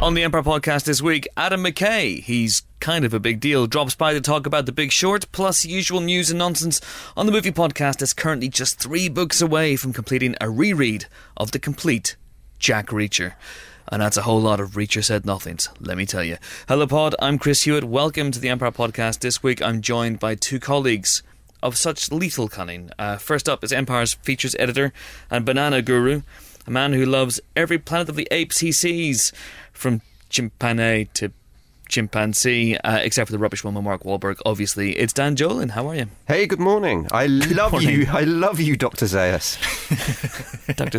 On the Empire podcast this week, Adam McKay, he's kind of a big deal, drops by to talk about The Big Short, plus usual news and nonsense on the movie podcast that's currently just 3 books away from completing a reread of the complete Jack Reacher. And that's a whole lot of Reacher said nothings, let me tell you. Hello pod, I'm Chris Hewitt. Welcome to the Empire podcast. This week I'm joined by 2 colleagues of such lethal cunning. First up is Empire's features editor and banana guru, a man who loves every Planet of the Apes he sees, from chimpanzee to chimpanzee, except for the rubbish one with Mark Wahlberg, obviously. It's Dan Jolin. How are you? Hey, good morning. I love you. I love you, Dr. Zayas. Dr.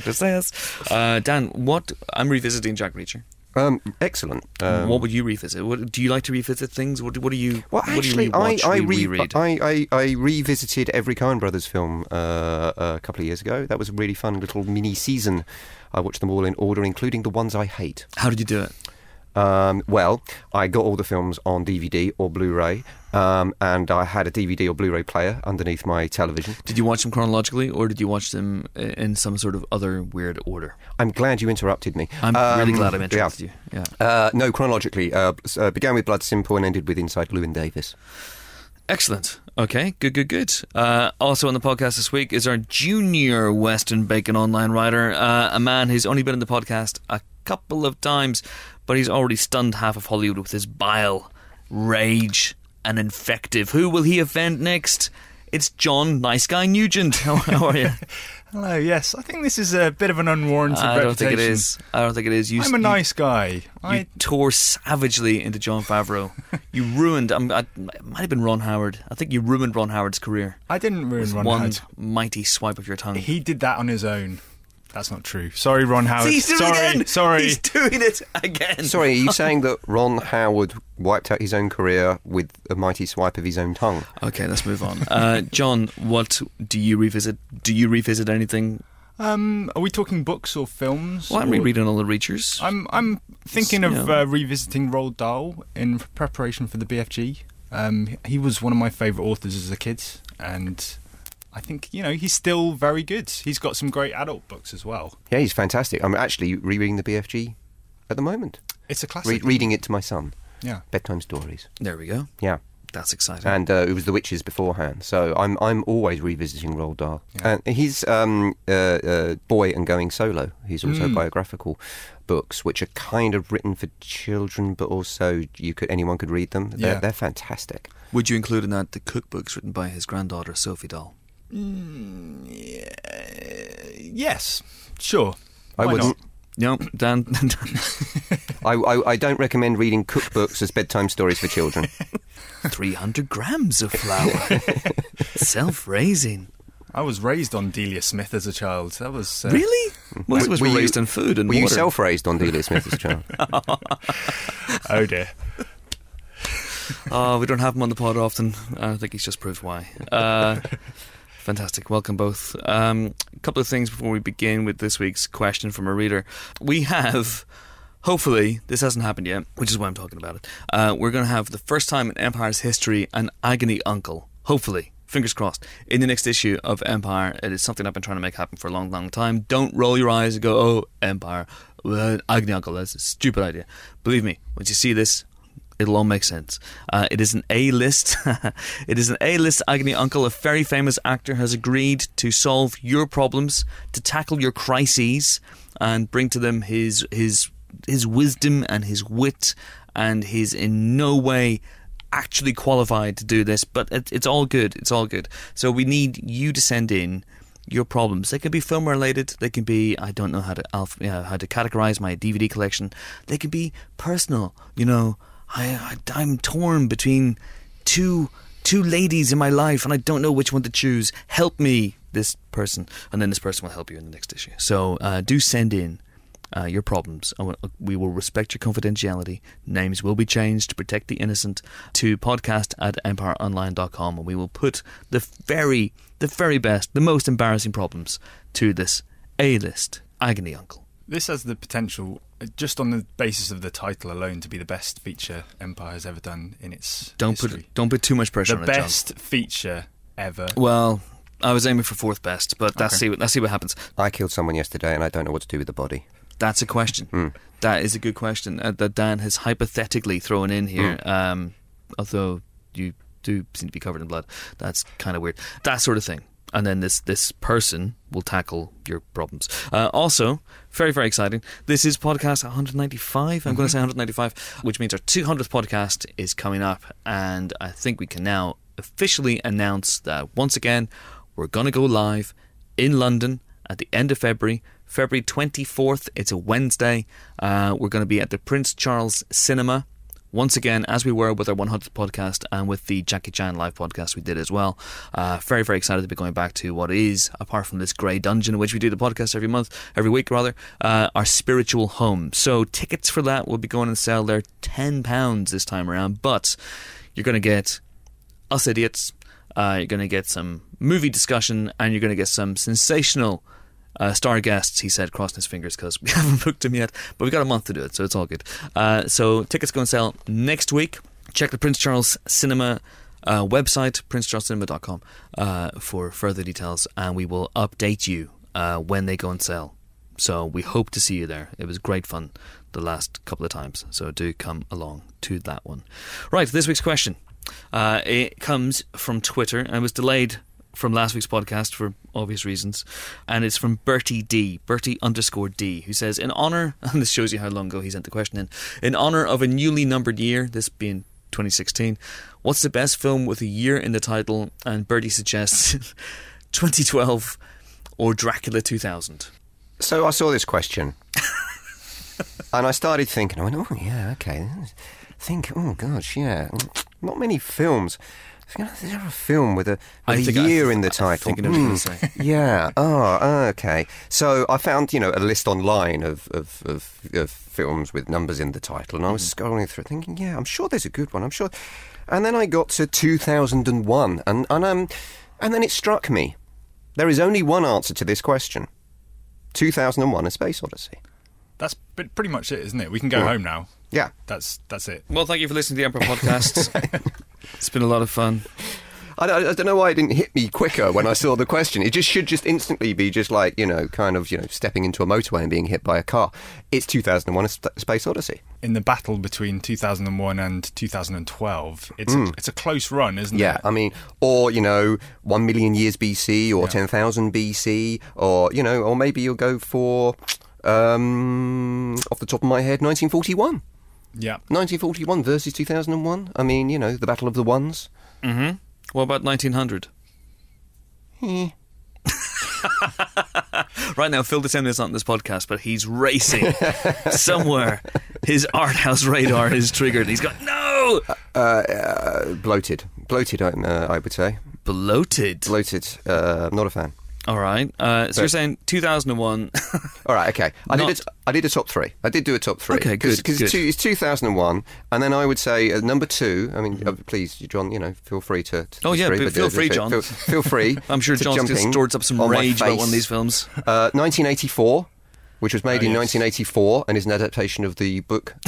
Zayas. Dan, what... I'm revisiting Jack Reacher. Excellent. What would you revisit? Do you like to revisit things? What do you? Well, actually, reread? I revisited every Coen Brothers film a couple of years ago. That was a really fun little mini season. I watched them all in order, including the ones I hate. How did you do it? Well, I got all the films on DVD or Blu-ray, and I had a DVD or Blu-ray player underneath my television. Did you watch them chronologically, or did you watch them in some sort of other weird order? I'm glad you interrupted me. I'm really glad I interrupted you. Yeah. No, chronologically. Began with Blood Simple and ended with Inside Llewyn Davis. Excellent. Okay, good. Also on the podcast this week is our junior Western Bacon online writer, a man who's only been in the podcast a couple of times, but he's already stunned half of Hollywood with his bile, rage, and invective. Who will he offend next? It's John Nice Guy Nugent. How are you? Hello, yes. I think this is a bit of an unwarranted reputation. I don't think it is. I'm a nice guy. You tore savagely into Jon Favreau. You ruined... it might have been Ron Howard. I think you ruined Ron Howard's career. I didn't ruin Ron Howard. One mighty swipe of your tongue. He did that on his own. That's not true. Sorry, Ron Howard. See, he's doing it again. Sorry. He's doing it again. Sorry, are you saying that Ron Howard wiped out his own career with a mighty swipe of his own tongue? Okay, let's move on. John, what do you revisit? Do you revisit anything? Are we talking books or films? Well, I'm rereading all the Reachers. I'm thinking of revisiting Roald Dahl in preparation for the BFG. He was one of my favourite authors as a kid, and I think, he's still very good. He's got some great adult books as well. Yeah, he's fantastic. I'm actually rereading the BFG at the moment. It's a classic. Reading it to my son. Yeah. Bedtime stories. There we go. Yeah. That's exciting. And it was The Witches beforehand. So I'm always revisiting Roald Dahl. Yeah. And his Boy and Going Solo, his autobiographical books, which are kind of written for children, but also anyone could read them. They're fantastic. Would you include in that the cookbooks written by his granddaughter, Sophie Dahl? Yes, sure. I wouldn't. No, Dan. I don't recommend reading cookbooks as bedtime stories for children. 300 grams of flour. Self-raising. I was raised on Delia Smith as a child. That was really? Most of us were raised on food and were water. You self-raised on Delia Smith as a child? Oh dear. We don't have him on the pod often. I think he's just proved why. Fantastic. Welcome both. A couple of things before we begin with this week's question from a reader. We have, hopefully, this hasn't happened yet, which is why I'm talking about it. We're going to have, the first time in Empire's history, an agony uncle. Hopefully. Fingers crossed. In the next issue of Empire. It is something I've been trying to make happen for a long, long time. Don't roll your eyes and go, oh, Empire. Well, agony uncle, that's a stupid idea. Believe me, once you see this, it'll all make sense. It is an A-list. It is an A-list agony uncle. A very famous actor has agreed to solve your problems, to tackle your crises, and bring to them his wisdom and his wit, and he's in no way actually qualified to do this, but it's all good. It's all good. So we need you to send in your problems. They can be film related. They can be, I don't know how to categorize my DVD collection. They can be personal. I'm torn between two ladies in my life and I don't know which one to choose. Help me, this person. And then this person will help you in the next issue. So do send in your problems. We will respect your confidentiality. Names will be changed to protect the innocent to podcast@empireonline.com, and we will put the very best, the most embarrassing problems to this A-list agony uncle. This has the potential, just on the basis of the title alone, to be the best feature Empire has ever done in its history. Don't put too much pressure on it, John. The best feature ever. Well, I was aiming for fourth best, but let's see what happens. I killed someone yesterday and I don't know what to do with the body. That's a question. That is a good question that Dan has hypothetically thrown in here. Although you do seem to be covered in blood. That's kind of weird. That sort of thing. And then this person will tackle your problems. Also, very, very exciting. This is podcast 195. I'm going to say 195, which means our 200th podcast is coming up. And I think we can now officially announce that once again, we're going to go live in London at the end of February 24th. It's a Wednesday. We're going to be at the Prince Charles Cinema. Once again, as we were with our 100th podcast and with the Jackie Chan live podcast we did as well. Very, very excited to be going back to what is, apart from this grey dungeon in which we do the podcast every week, our spiritual home. So tickets for that will be going on sale. They're £10 this time around, but you're going to get us idiots, you're going to get some movie discussion, and you're going to get some sensational star guests, he said, crossing his fingers because we haven't booked him yet, but we've got a month to do it, so it's all good. So tickets go on sale next week. Check the Prince Charles Cinema website, princecharlescinema.com, for further details, and we will update you when they go on sale. So we hope to see you there. It was great fun the last couple of times, so do come along to that one. Right, this week's question. It comes from Twitter and was delayed from last week's podcast for obvious reasons, and it's from Bertie _D, who says, in honour, and this shows you how long ago he sent the question in honour of a newly numbered year, this being 2016, what's the best film with a year in the title? And Bertie suggests 2012 or Dracula 2000. So I saw this question and I started thinking, I went, oh yeah, okay, oh gosh, yeah, not many films. Is there a film with a year in the title? Yeah. Oh, okay. So I found, a list online of films with numbers in the title, and I was scrolling through, thinking, yeah, I'm sure there's a good one. I'm sure. And then I got to 2001, and then it struck me, there is only one answer to this question: 2001: A Space Odyssey. That's pretty much it, isn't it? We can go home now. Yeah. That's it. Well, thank you for listening to the Emperor Podcast. It's been a lot of fun. I don't know why it didn't hit me quicker when I saw the question. It should instantly be just like, stepping into a motorway and being hit by a car. It's 2001: A Space Odyssey. In the battle between 2001 and 2012, it's a close run, isn't it? Yeah, I mean, or, 1 million years BC or 10,000 BC, or, or maybe you'll go for, off the top of my head, 1941. Yeah. 1941 versus 2001. I mean, the Battle of the Ones. Mm-hmm. What about 1900? Right now, Phil Descendant is not on this podcast, but he's racing somewhere. His art house radar is triggered. He's got no. Bloated, I would say. Bloated. Not a fan. All right. So you're saying 2001. All right. Okay. I did a top three. I did do a top three. Okay. Good. Because it's 2001, and then I would say number two. I mean, please, John. Feel free to oh yeah, feel free, John. Feel free. I'm sure John's just stored up some rage about one of these films. 1984. Which was made in 1984 and is an adaptation of the book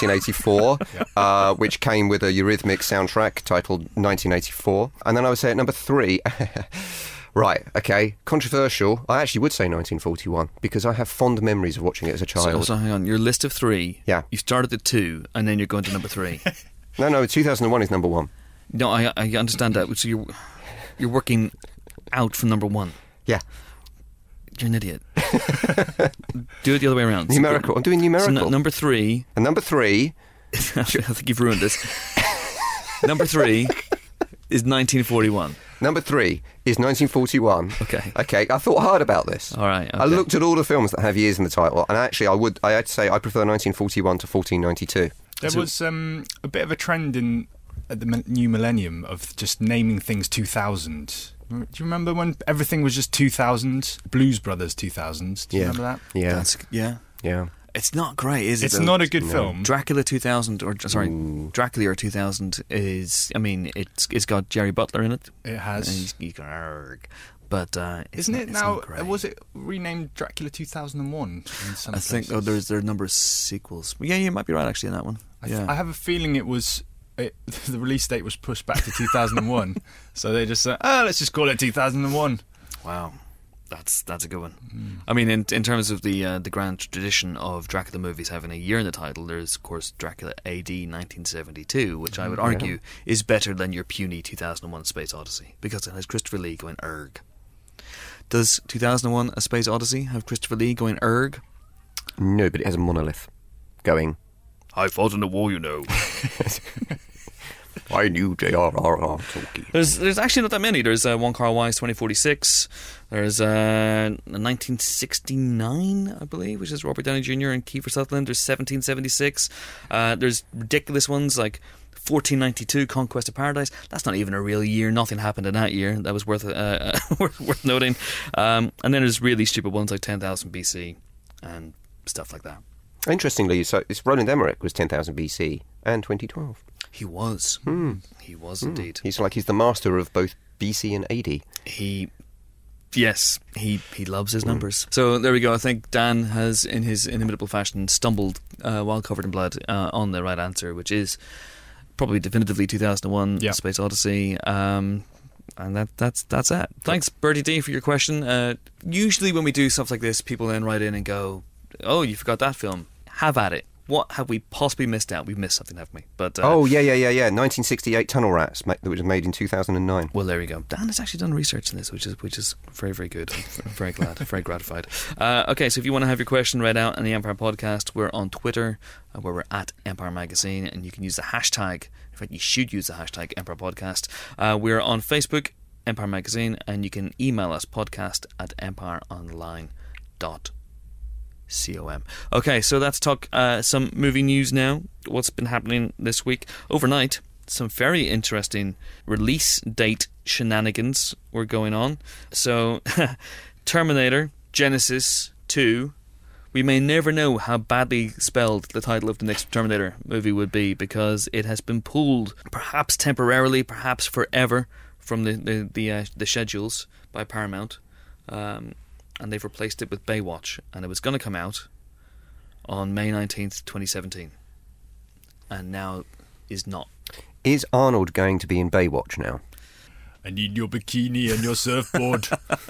1984, which came with a Eurythmics soundtrack titled 1984. And then I would say at number three. Right, okay, controversial. I actually would say 1941 because I have fond memories of watching it as a child. So hang on, your list of three. Yeah. You started at 2 and then you're going to number 3. No, 2001 is number 1. No, I understand that. So you're working out from number 1. Yeah. You're an idiot. Do it the other way around. Numerical. I'm doing numerical. So number 3. And number 3... I think you've ruined this. Number 3 is 1941. Number 3 is 1941. Okay, I thought hard about this. All right. Okay. I looked at all the films that have years in the title, and actually I had to say I prefer 1941 to 1492. There was a bit of a trend at the new millennium of just naming things 2000. Do you remember when everything was just 2000? Blues Brothers 2000. Do you remember that? Yeah. Yeah. It's not great, is it? It's not a good film. Dracula 2000, Dracula 2000 is, I mean, it's got Jerry Butler in it. It has. But isn't it now? Was it renamed Dracula 2001? I think there are a number of sequels. Yeah, you might be right actually in that one. I have a feeling it was. The release date was pushed back to 2001, so they just said, let's just call it 2001. Wow. That's a good one. I mean, in terms of the grand tradition of Dracula movies having a year in the title, there's of course Dracula AD 1972, which I would argue is better than your puny 2001: Space Odyssey because it has Christopher Lee going erg. Does 2001: A Space Odyssey have Christopher Lee going erg? No, but it has a monolith going. I fought in the war, you know. I knew J.R.R. Tolkien. There's actually not that many. There's One Car Wise 2046. There's 1969, I believe, which is Robert Downey Jr. and Kiefer Sutherland. There's 1776. There's ridiculous ones like 1492, Conquest of Paradise. That's not even a real year. Nothing happened in that year. That was worth noting. And then there's really stupid ones like 10,000 BC and stuff like that. Interestingly, so it's Roland Emmerich was 10,000 BC and 2012. He was. He was indeed. He's the master of both BC and AD. He loves his numbers. So there we go. I think Dan has, in his inimitable fashion, stumbled while covered in blood on the right answer, which is probably definitively 2001: A Space Odyssey. And that's it. Thanks, Bertie D, for your question. Usually when we do stuff like this, people then write in and go, "Oh, you forgot that film. Have at it. What have we possibly missed out? We've missed something, haven't we?" But 1968 Tunnel Rats that was made in 2009. Well, there we go. Dan has actually done research in this, which is very, very good. I'm very glad, very gratified. Okay, so if you want to have your question read out on the Empire Podcast, we're on Twitter, where we're at Empire Magazine, and you can use the hashtag. In fact, you should use the hashtag Empire Podcast. We're on Facebook, Empire Magazine, and you can email us podcast@empireonline.com. Okay, so let's talk some movie news now. What's been happening this week? Overnight, some very interesting release date shenanigans were going on. So, Terminator Genesis 2. We may never know how badly spelled the title of the next Terminator movie would be because it has been pulled, perhaps temporarily, perhaps forever, from the schedules by Paramount. And they've replaced it with Baywatch, and it was going to come out on May 19th, 2017, and now is not. Is Arnold going to be in Baywatch now? I need your bikini and your surfboard.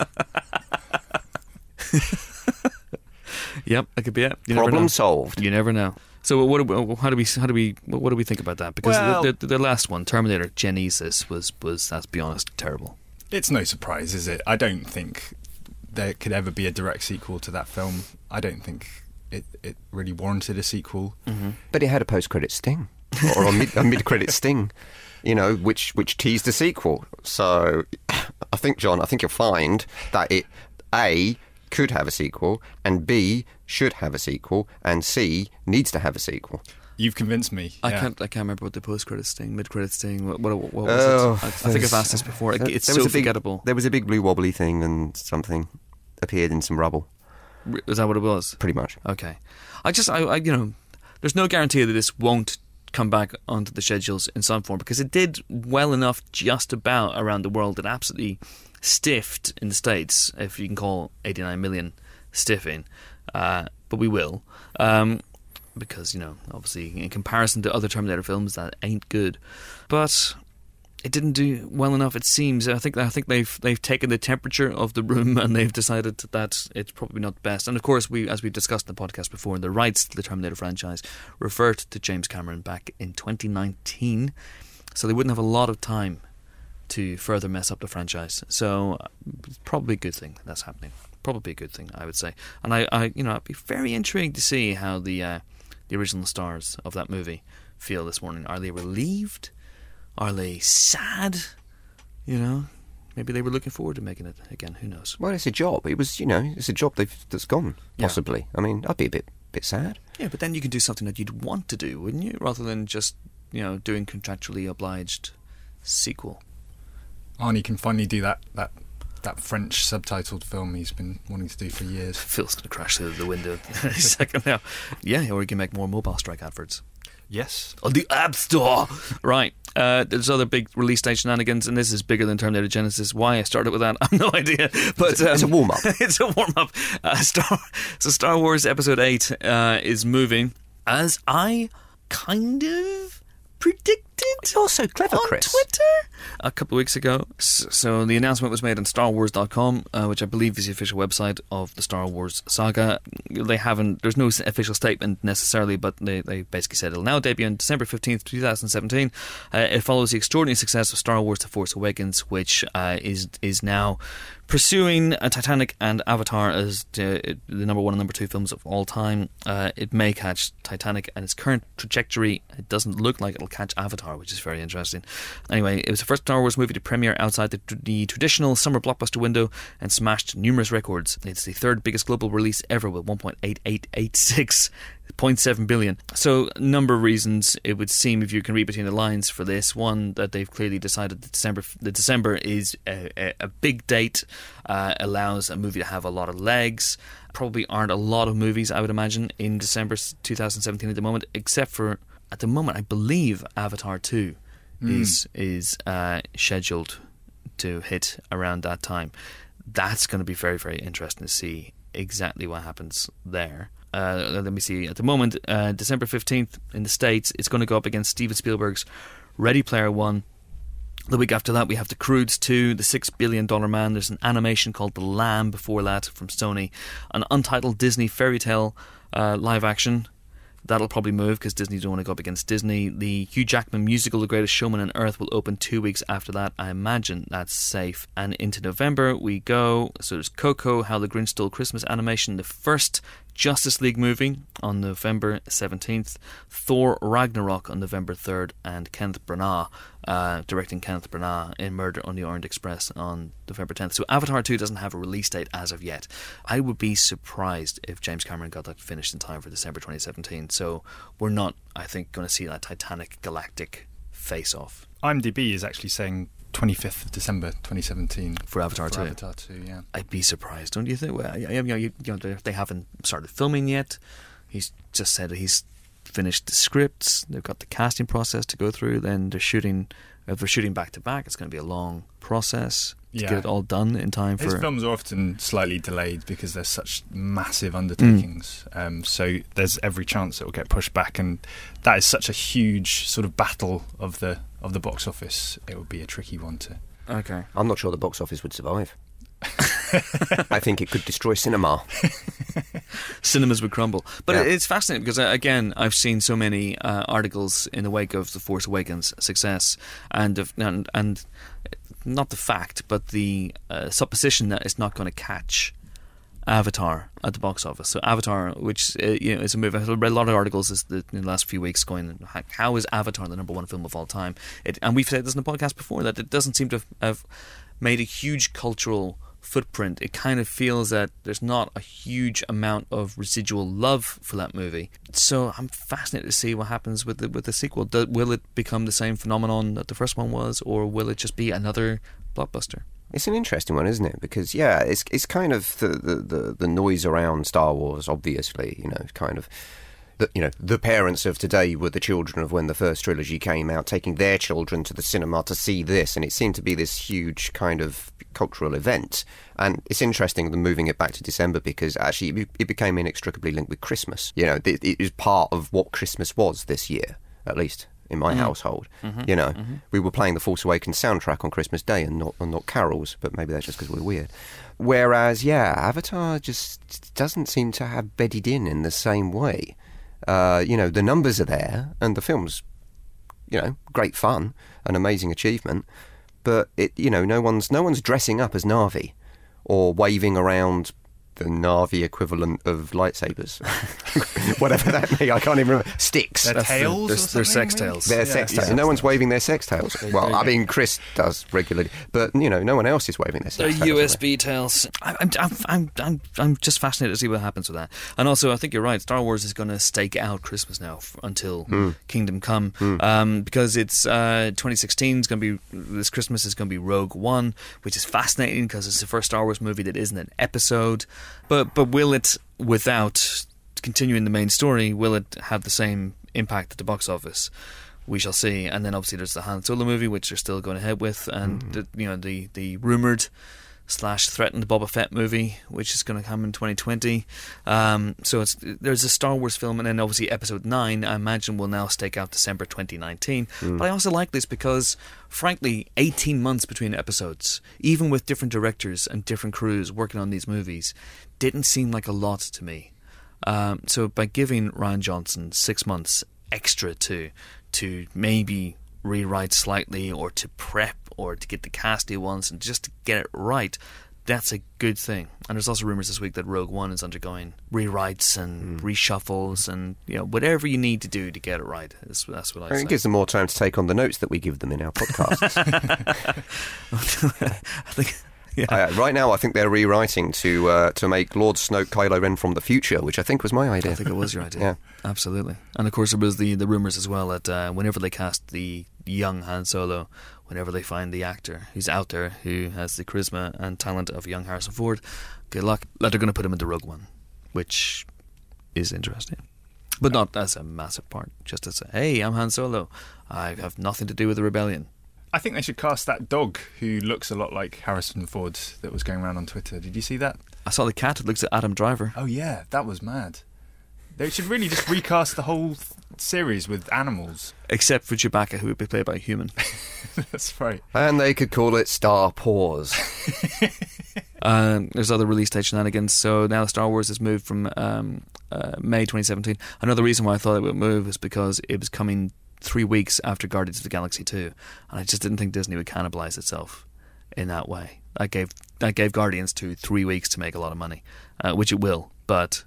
Yep, that could be it. Problem solved. You never know. So, what do we think about that? Because the last one, Terminator Genesis, was let's be honest, terrible. It's no surprise, is it? I don't think there could ever be a direct sequel to that film. I don't think it really warranted a sequel. Mm-hmm. But it had a post-credit sting, or a mid-credit sting, which teased a sequel. So I think, John, you'll find that it, A, could have a sequel, and B, should have a sequel, and C, needs to have a sequel. You've convinced me. I can't remember what the post-credit sting, mid-credit sting, what was it? I think I've asked this before. It's so forgettable. There was a big blue wobbly thing and something appeared in some rubble. Is that what it was? Pretty much. Okay. I there's no guarantee that this won't come back onto the schedules in some form because it did well enough just about around the world. It absolutely stiffed in the States, if you can call 89 million stiffing. But we will. Because, obviously, in comparison to other Terminator films, that ain't good. But it didn't do well enough, it seems. I think they've taken the temperature of the room and they've decided that it's probably not best. And of course, as we discussed in the podcast before, the rights to the Terminator franchise referred to James Cameron back in 2019, so they wouldn't have a lot of time to further mess up the franchise. So probably a good thing that's happening. Probably a good thing, I would say. And I'd be very intrigued to see how the original stars of that movie feel this morning. Are they relieved? Are they sad? Maybe they were looking forward to making it again. Who knows? Well, it's a job. It was, it's a job that's gone, possibly. Yeah. I mean, I'd be a bit sad. Yeah, but then you can do something that you'd want to do, wouldn't you? Rather than just, doing contractually obliged sequel. Arnie can finally do that French subtitled film he's been wanting to do for years. Phil's going to crash through the window in a second now. Yeah, or he can make more Mobile Strike adverts. Yes. On the App Store! Right. There's other big release date shenanigans, and this is bigger than Terminator Genesis. Why I started with that, I have no idea. But it's a warm-up. It's a warm-up. Star Wars Episode 8 is moving, as I kind of predicted. tweeted Also clever, on Chris. Twitter a couple of weeks ago. So the announcement was made on StarWars.com, which I believe is the official website of the Star Wars saga. There's no official statement necessarily, but they basically said it'll now debut on December 15th, 2017. It follows the extraordinary success of Star Wars The Force Awakens, which is now pursuing Titanic and Avatar as the number 1 and number 2 films of all time. It may catch Titanic, and its current trajectory, it doesn't look like it'll catch Avatar, which is very interesting. Anyway, it was the first Star Wars movie to premiere outside the traditional summer blockbuster window and smashed numerous records. It's the third biggest global release ever with 1.8886.7 billion. So, a number of reasons it would seem, if you can read between the lines for this. One, that they've clearly decided that December is a big date, allows a movie to have a lot of legs. Probably aren't a lot of movies, I would imagine, in December 2017 at the moment, except for, at the moment, I believe Avatar 2 is scheduled to hit around that time. That's going to be very, very interesting to see exactly what happens there. Let me see. At the moment, December 15th in the States, it's going to go up against Steven Spielberg's Ready Player One. The week after that, we have The Croods 2, The $6 Billion Man. There's an animation called The Lamb before that from Sony. An untitled Disney fairy tale live action. That'll probably move because Disney don't want to go up against Disney. The Hugh Jackman musical The Greatest Showman on Earth will open 2 weeks after that. I imagine that's safe. And into November we go. So there's Coco, How the Grinch Stole Christmas animation, the first Justice League movie on November 17th, Thor Ragnarok on November 3rd, and Kenneth Branagh, directing Kenneth Branagh in Murder on the Orient Express on November 10th. So Avatar 2 doesn't have a release date as of yet. I would be surprised if James Cameron got that finished in time for December 2017. So we're not, I think, going to see that Titanic galactic face-off. IMDb is actually saying 25th of December 2017 for Avatar 2. Avatar 2, yeah. I'd be surprised, don't you think? Well, they haven't started filming yet. He's just said that he's finished the scripts. They've got the casting process to go through. Then they're shooting. If they're shooting back to back, it's going to be a long process to get it all done in time for. His films are often slightly delayed because they're such massive undertakings. So there's every chance it will get pushed back, and that is such a huge sort of battle of the box office. It would be a tricky one to. Okay, I'm not sure the box office would survive. I think it could destroy cinema. Cinemas would crumble. But it's fascinating because, again, I've seen so many articles in the wake of The Force Awakens' success, and not the fact, but the supposition that it's not going to catch Avatar at the box office. So Avatar, which is a movie, I've read a lot of articles in the last few weeks going, how is Avatar the number 1 film of all time? And we've said this in the podcast before, that it doesn't seem to have made a huge cultural footprint. It kind of feels that there's not a huge amount of residual love for that movie. So I'm fascinated to see what happens with the sequel. Will it become the same phenomenon that the first one was, or will it just be another blockbuster? It's an interesting one, isn't it? Because it's kind of the noise around Star Wars. Obviously, kind of. The parents of today were the children of when the first trilogy came out, taking their children to the cinema to see this, and it seemed to be this huge kind of cultural event. And it's interesting, moving it back to December, because actually it became inextricably linked with Christmas. It is part of what Christmas was this year, at least in my household. We were playing the Force Awakens soundtrack on Christmas Day and not carols, but maybe that's just because we're weird. Whereas, Avatar just doesn't seem to have bedded in the same way. The numbers are there, and the film's, great fun, an amazing achievement. But no one's dressing up as Na'vi or waving around the Na'vi equivalent of lightsabers, whatever that may. I can't even remember. Sticks. Their tails. They're sex tails. Their sex tails. No one's waving their sex tails. Well, I mean, Chris does regularly, but no one else is waving their sex tails. They're USB tails. I'm just fascinated to see what happens with that. And also, I think you're right. Star Wars is going to stake out Christmas now until Kingdom Come, because it's 2016 is going to be, this Christmas is going to be Rogue One, which is fascinating because it's the first Star Wars movie that isn't an episode. But will it, without continuing the main story, will it have the same impact at the box office? We shall see. And then obviously there's the Han Solo movie, which they're still going ahead with, and the rumoured threatened Boba Fett movie, which is going to come in 2020. So there's a Star Wars film, and then obviously Episode 9, I imagine, will now stake out December 2019. But I also like this because, frankly, 18 months between episodes, even with different directors and different crews working on these movies, didn't seem like a lot to me. So by giving Rian Johnson 6 months extra to maybe rewrite slightly, or to prep, or to get the cast he wants, and just to get it right, that's a good thing. And there's also rumours this week that Rogue One is undergoing rewrites and reshuffles, and whatever you need to do to get it right. That's what I say. It gives them more time to take on the notes that we give them in our podcasts. I think. Yeah. Right now, I think they're rewriting to make Lord Snoke Kylo Ren from the future, which I think was my idea. I think it was your idea. Yeah, absolutely. And of course, there was the rumours as well that whenever they cast the young Han Solo, whenever they find the actor who's out there who has the charisma and talent of young Harrison Ford, good luck. They're going to put him into Rogue One, which is interesting. But not as a massive part, just to say, hey, I'm Han Solo. I have nothing to do with the rebellion. I think they should cast that dog who looks a lot like Harrison Ford that was going around on Twitter. Did you see that? I saw the cat that looks at Adam Driver. Oh yeah, that was mad. They should really just recast the whole series with animals. Except for Chewbacca, who would be played by a human. That's right. And they could call it Star Paws. There's other release date shenanigans. So now Star Wars has moved from May 2017. Another reason why I thought it would move is because it was coming 3 weeks after Guardians of the Galaxy 2, and I just didn't think Disney would cannibalize itself in that way. I gave Guardians 2 3 weeks to make a lot of money, which it will, but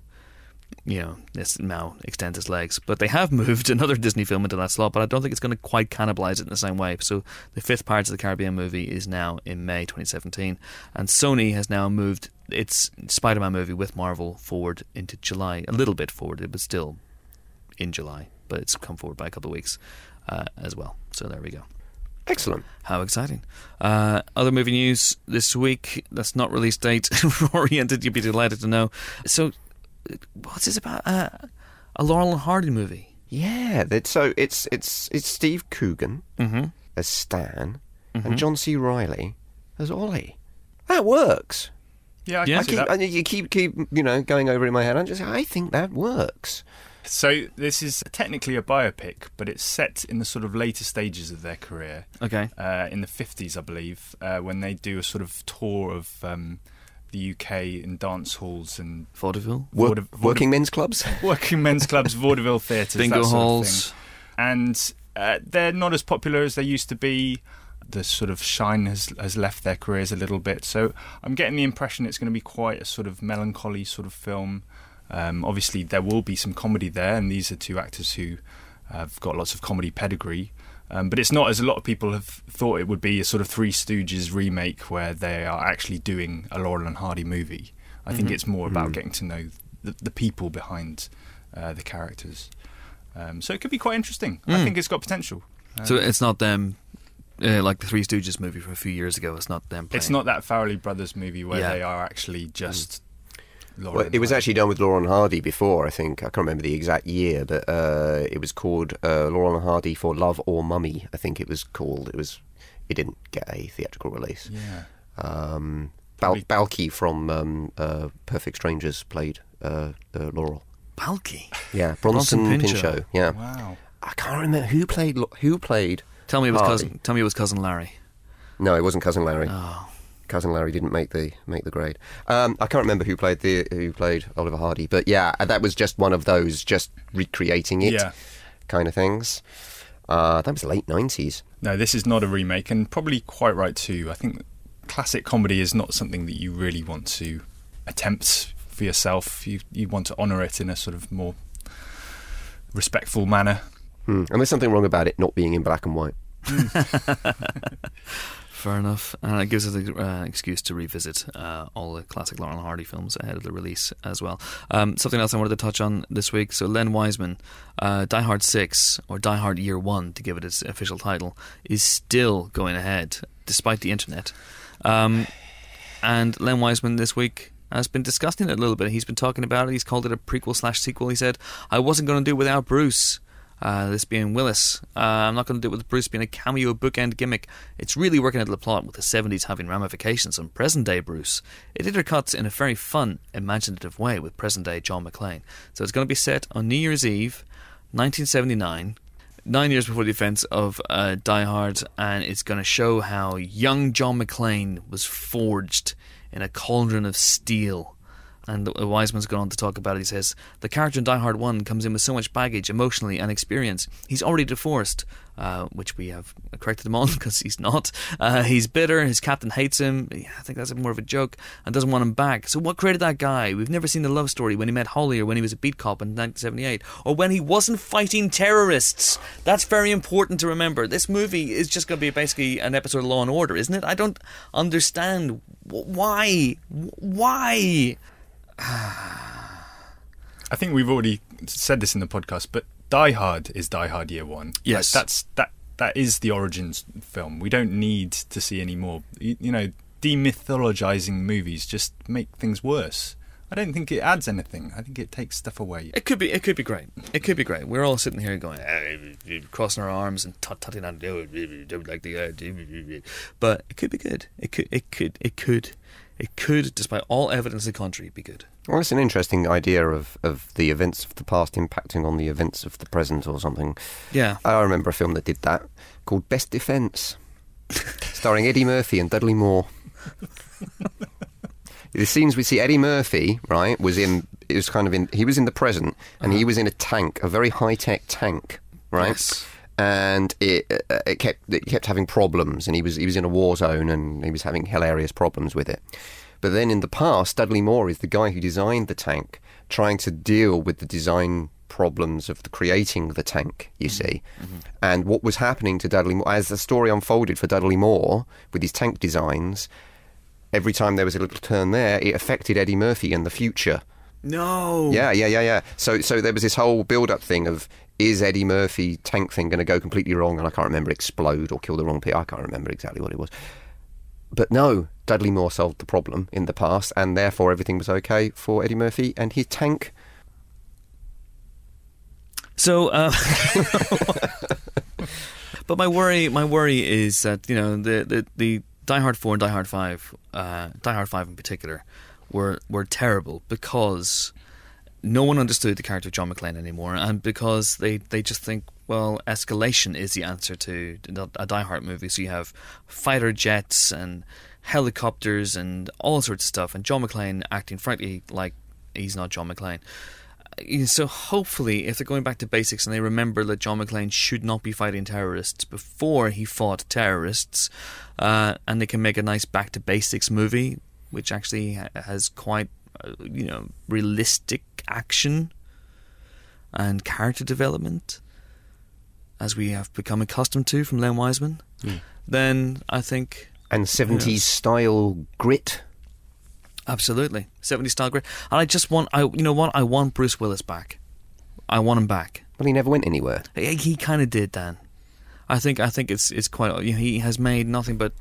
this now extends its legs. But they have moved another Disney film into that slot, but I don't think it's going to quite cannibalize it in the same way. So the fifth Pirates of the Caribbean movie is now in May 2017, and Sony has now moved its Spider-Man movie with Marvel forward into July, a little bit forward. It was still in July, but it's come forward by a couple of weeks as well. So there we go. Excellent. How exciting. Other movie news this week that's not release date oriented, you'd be delighted to know. So what's this about? A Laurel and Hardy movie? Yeah, so it's Steve Coogan as Stan and John C. Reilly as Ollie. That works. Yeah, you keep going over it in my head. I think that works. So this is technically a biopic, but it's set in the sort of later stages of their career. Okay. In the 50s, I believe, when they do a sort of tour of the UK in dance halls and vaudeville, working men's clubs, vaudeville theatres, bingo that sort halls, of thing. And they're not as popular as they used to be. The sort of shine has left their careers a little bit. So I'm getting the impression it's going to be quite a sort of melancholy sort of film. Obviously, there will be some comedy there, and these are two actors who have got lots of comedy pedigree. But it's not, as a lot of people have thought it would be, a sort of Three Stooges remake where they are actually doing a Laurel and Hardy movie. I think it's more about getting to know the people behind the characters. So it could be quite interesting. I think it's got potential. So it's not them, like the Three Stooges movie from a few years ago. It's not them playing. It's not that Farrelly Brothers movie where they are actually just... It was actually done with Laurel and Hardy before, I think. I can't remember the exact year, but it was called Laurel and Hardy for Love or Mummy, I think it was called. It didn't get a theatrical release. Yeah. Balky from Perfect Strangers played Laurel. Balky? Yeah, Bronson Pinchot. Yeah. Wow. I can't remember who played. Tell me it was Hardy. Tell me it was Cousin Larry. No, it wasn't Cousin Larry. Oh. Cousin Larry didn't make the grade. I can't remember who played Oliver Hardy, but yeah, that was just one of those just recreating it kind of things. That was the late 90s. No, this is not a remake, and probably quite right too. I think classic comedy is not something that you really want to attempt for yourself. You want to honour it in a sort of more respectful manner. And there's something wrong about it not being in black and white. Fair enough. And it gives us an excuse to revisit all the classic Laurel and Hardy films ahead of the release as well. Something else I wanted to touch on this week. So Len Wiseman, Die Hard 6, or Die Hard Year 1 to give it its official title, is still going ahead despite the internet. And Len Wiseman this week has been discussing it a little bit. He's been talking about it. He's called it a prequel/sequel. He said, I wasn't going to do it without Bruce. This being Willis. I'm not going to do it with Bruce being a cameo bookend gimmick. It's really working out the plot with the 70s having ramifications on present-day Bruce. It intercuts in a very fun, imaginative way with present-day John McClane. So it's going to be set on New Year's Eve, 1979, 9 years before the events of Die Hard, and it's going to show how young John McClane was forged in a cauldron of steel. And Wiseman's gone on to talk about it. He says, the character in Die Hard 1 comes in with so much baggage, emotionally, and experience. He's already divorced, which we have corrected him on, because he's not. He's bitter, his captain hates him, I think that's more of a joke, and doesn't want him back. So what created that guy? We've never seen the love story when he met Holly, or when he was a beat cop in 1978, or when he wasn't fighting terrorists. That's very important to remember. This movie is just going to be basically an episode of Law and Order, isn't it? I don't understand. Why? I think we've already said this in the podcast, but Die Hard is Die Hard Year One. Yes, that is the origins film. We don't need to see any more. You know, demythologizing movies just make things worse. I don't think it adds anything. I think it takes stuff away. It could be great. It could be great. We're all sitting here going, crossing our arms and tutting on, don't like the, but it could be good. It could, despite all evidence of the contrary, be good. Well, it's an interesting idea of the events of the past impacting on the events of the present or something. Yeah. I remember a film that did that called Best Defence, starring Eddie Murphy and Dudley Moore. The scenes we see Eddie Murphy, right, he was in the present, and he was in a tank, a very high-tech tank, right? Yes. And it kept having problems, and he was in a war zone, and he was having hilarious problems with it. But then in the past, Dudley Moore is the guy who designed the tank, trying to deal with the design problems of creating the tank, you see. Mm-hmm. And what was happening to Dudley Moore, as the story unfolded for Dudley Moore with his tank designs, every time there was a little turn there, it affected Eddie Murphy in the future. No. Yeah. So there was this whole build-up thing of, is Eddie Murphy tank thing going to go completely wrong? And I can't remember, explode or kill the wrong people. I can't remember exactly what it was. But no, Dudley Moore solved the problem in the past, and therefore everything was okay for Eddie Murphy and his tank. So, but my worry is that, you know, the Die Hard 4 and Die Hard 5, Die Hard 5 in particular, were terrible because no one understood the character of John McClane anymore, and because they just think, well, escalation is the answer to a Die Hard movie. So you have fighter jets and helicopters and all sorts of stuff, and John McClane acting frankly like he's not John McClane. So hopefully, if they're going back to basics and they remember that John McClane should not be fighting terrorists before he fought terrorists, and they can make a nice back to basics movie, which actually has quite realistic action and character development, as we have become accustomed to from Len Wiseman, then I think... And 70s style grit. Absolutely. 70s style grit. And I just want... I want Bruce Willis back. I want him back. Well, he never went anywhere. He kind of did, Dan. I think it's quite... he has made nothing but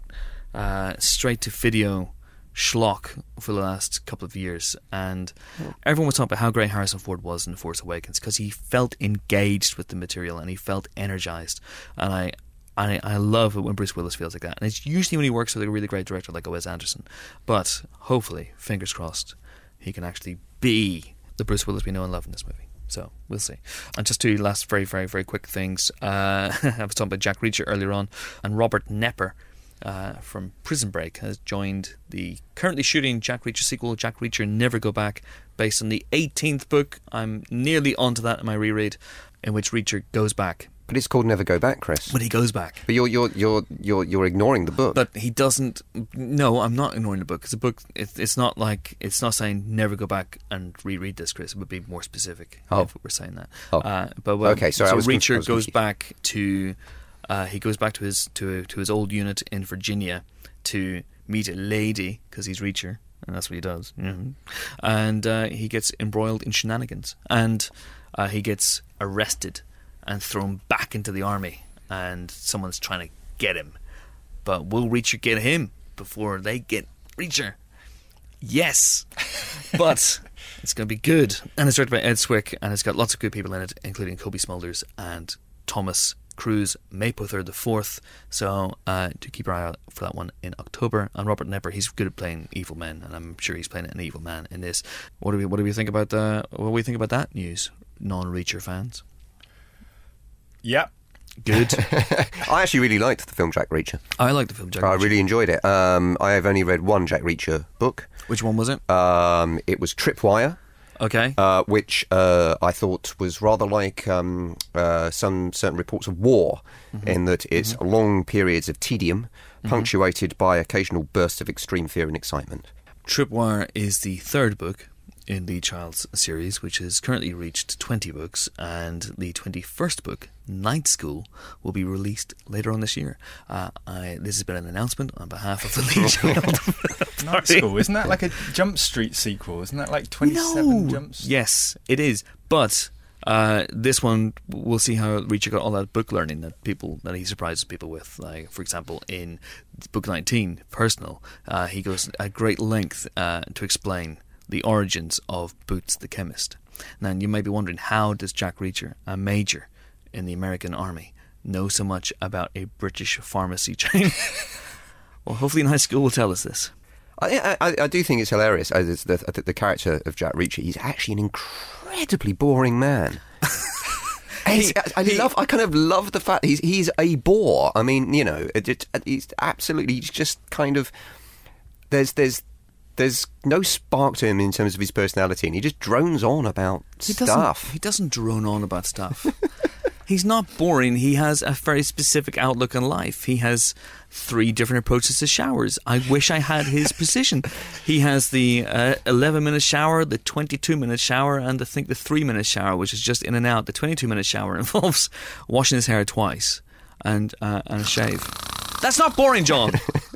straight-to-video schlock for the last couple of years, and everyone was talking about how great Harrison Ford was in The Force Awakens because he felt engaged with the material and he felt energized, and I love it when Bruce Willis feels like that, and it's usually when he works with a really great director like Wes Anderson. But hopefully, fingers crossed, he can actually be the Bruce Willis we know and love in this movie. So we'll see. And just two last very, very, very quick things. I was talking about Jack Reacher earlier on, and Robert Knepper from Prison Break has joined the currently shooting Jack Reacher sequel, Jack Reacher Never Go Back, based on the 18th book. I'm nearly onto that in my reread, in which Reacher goes back. But it's called Never Go Back, Chris. But he goes back. But you're ignoring the book. But he doesn't. No, I'm not ignoring the book. Because the book, it's not like, it's not saying never go back and reread this, Chris. It would be more specific if we're saying that. Okay, sorry. So Reacher goes back to. He goes back to his old unit in Virginia to meet a lady, because he's Reacher, and that's what he does. Mm-hmm. And he gets embroiled in shenanigans, and he gets arrested and thrown back into the army, and someone's trying to get him. But will Reacher get him before they get Reacher? Yes, but it's going to be good. And it's directed by Ed Swick, and it's got lots of good people in it, including Kobe Smulders and Thomas Cruise, May 3rd the 4th. So do keep your eye out for that one in October. And Robert Knepper, he's good at playing evil men, and I'm sure he's playing an evil man in this. What do we think about that news, non-Reacher fans? Yep. Good. I actually really liked the film Jack Reacher. I liked the film Jack Reacher. I really enjoyed it. I have only read one Jack Reacher book. Which one was it? It was Tripwire. Okay. Which I thought was rather like some certain reports of war, in that it's long periods of tedium, punctuated by occasional bursts of extreme fear and excitement. Tripwire is the third book in the Child's series, which has currently reached 20 books, and the 21st book, Night School, will be released later on this year. This has been an announcement on behalf of the Legion. Night School, isn't that like a Jump Street sequel? Isn't that like 27 Jumps? Yes, it is. But this one, we'll see how Reacher got all that book learning that he surprises people with. Like, for example, in book 19, Personal, he goes at great length to explain the origins of Boots the Chemist. Now, you may be wondering, how does Jack Reacher, a major in the American Army, know so much about a British pharmacy chain? Well, hopefully Night School will tell us this. I do think it's hilarious. The character of Jack Reacher, he's actually an incredibly boring man. I kind of love the fact he's a bore. I mean, you know, he's absolutely, he's just kind of, there's no spark to him in terms of his personality, and he just drones on about stuff. He doesn't drone on about stuff. He's not boring. He has a very specific outlook on life. He has 3 different approaches to showers. I wish I had his position. He has the 11-minute shower, the 22-minute shower, and I think the 3-minute shower, which is just in and out. The 22-minute shower involves washing his hair twice and a shave. That's not boring, John.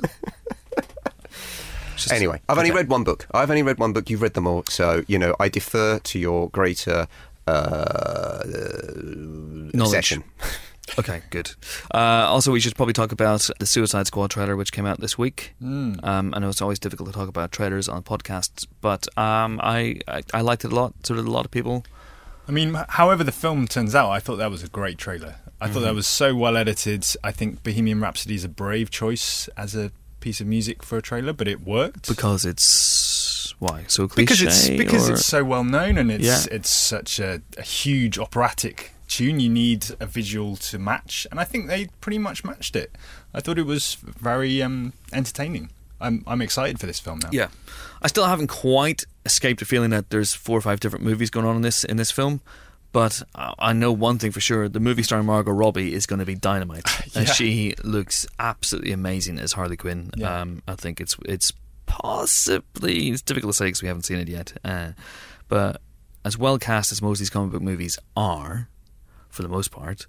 Anyway, I've only read one book. You've read them all, so you know I defer to your greater session. Okay, good. Also, we should probably talk about the Suicide Squad trailer, which came out this week. I know it's always difficult to talk about trailers on podcasts, but I liked it a lot. So did a lot of people. I mean, however the film turns out, I thought that was a great trailer. I thought that was so well edited. I think Bohemian Rhapsody is a brave choice as a piece of music for a trailer, but it worked because it's so cliche. Because it's so well known, and it's such a huge operatic tune. You need a visual to match, and I think they pretty much matched it. I thought it was very entertaining. I'm excited for this film now. Yeah, I still haven't quite escaped the feeling that there's 4 or 5 different movies going on in this film. But I know one thing for sure: the movie starring Margot Robbie is going to be dynamite. She looks absolutely amazing as Harley Quinn. Yeah. I think it's possibly, it's difficult to say because we haven't seen it yet. But as well cast as most of these comic book movies are, for the most part,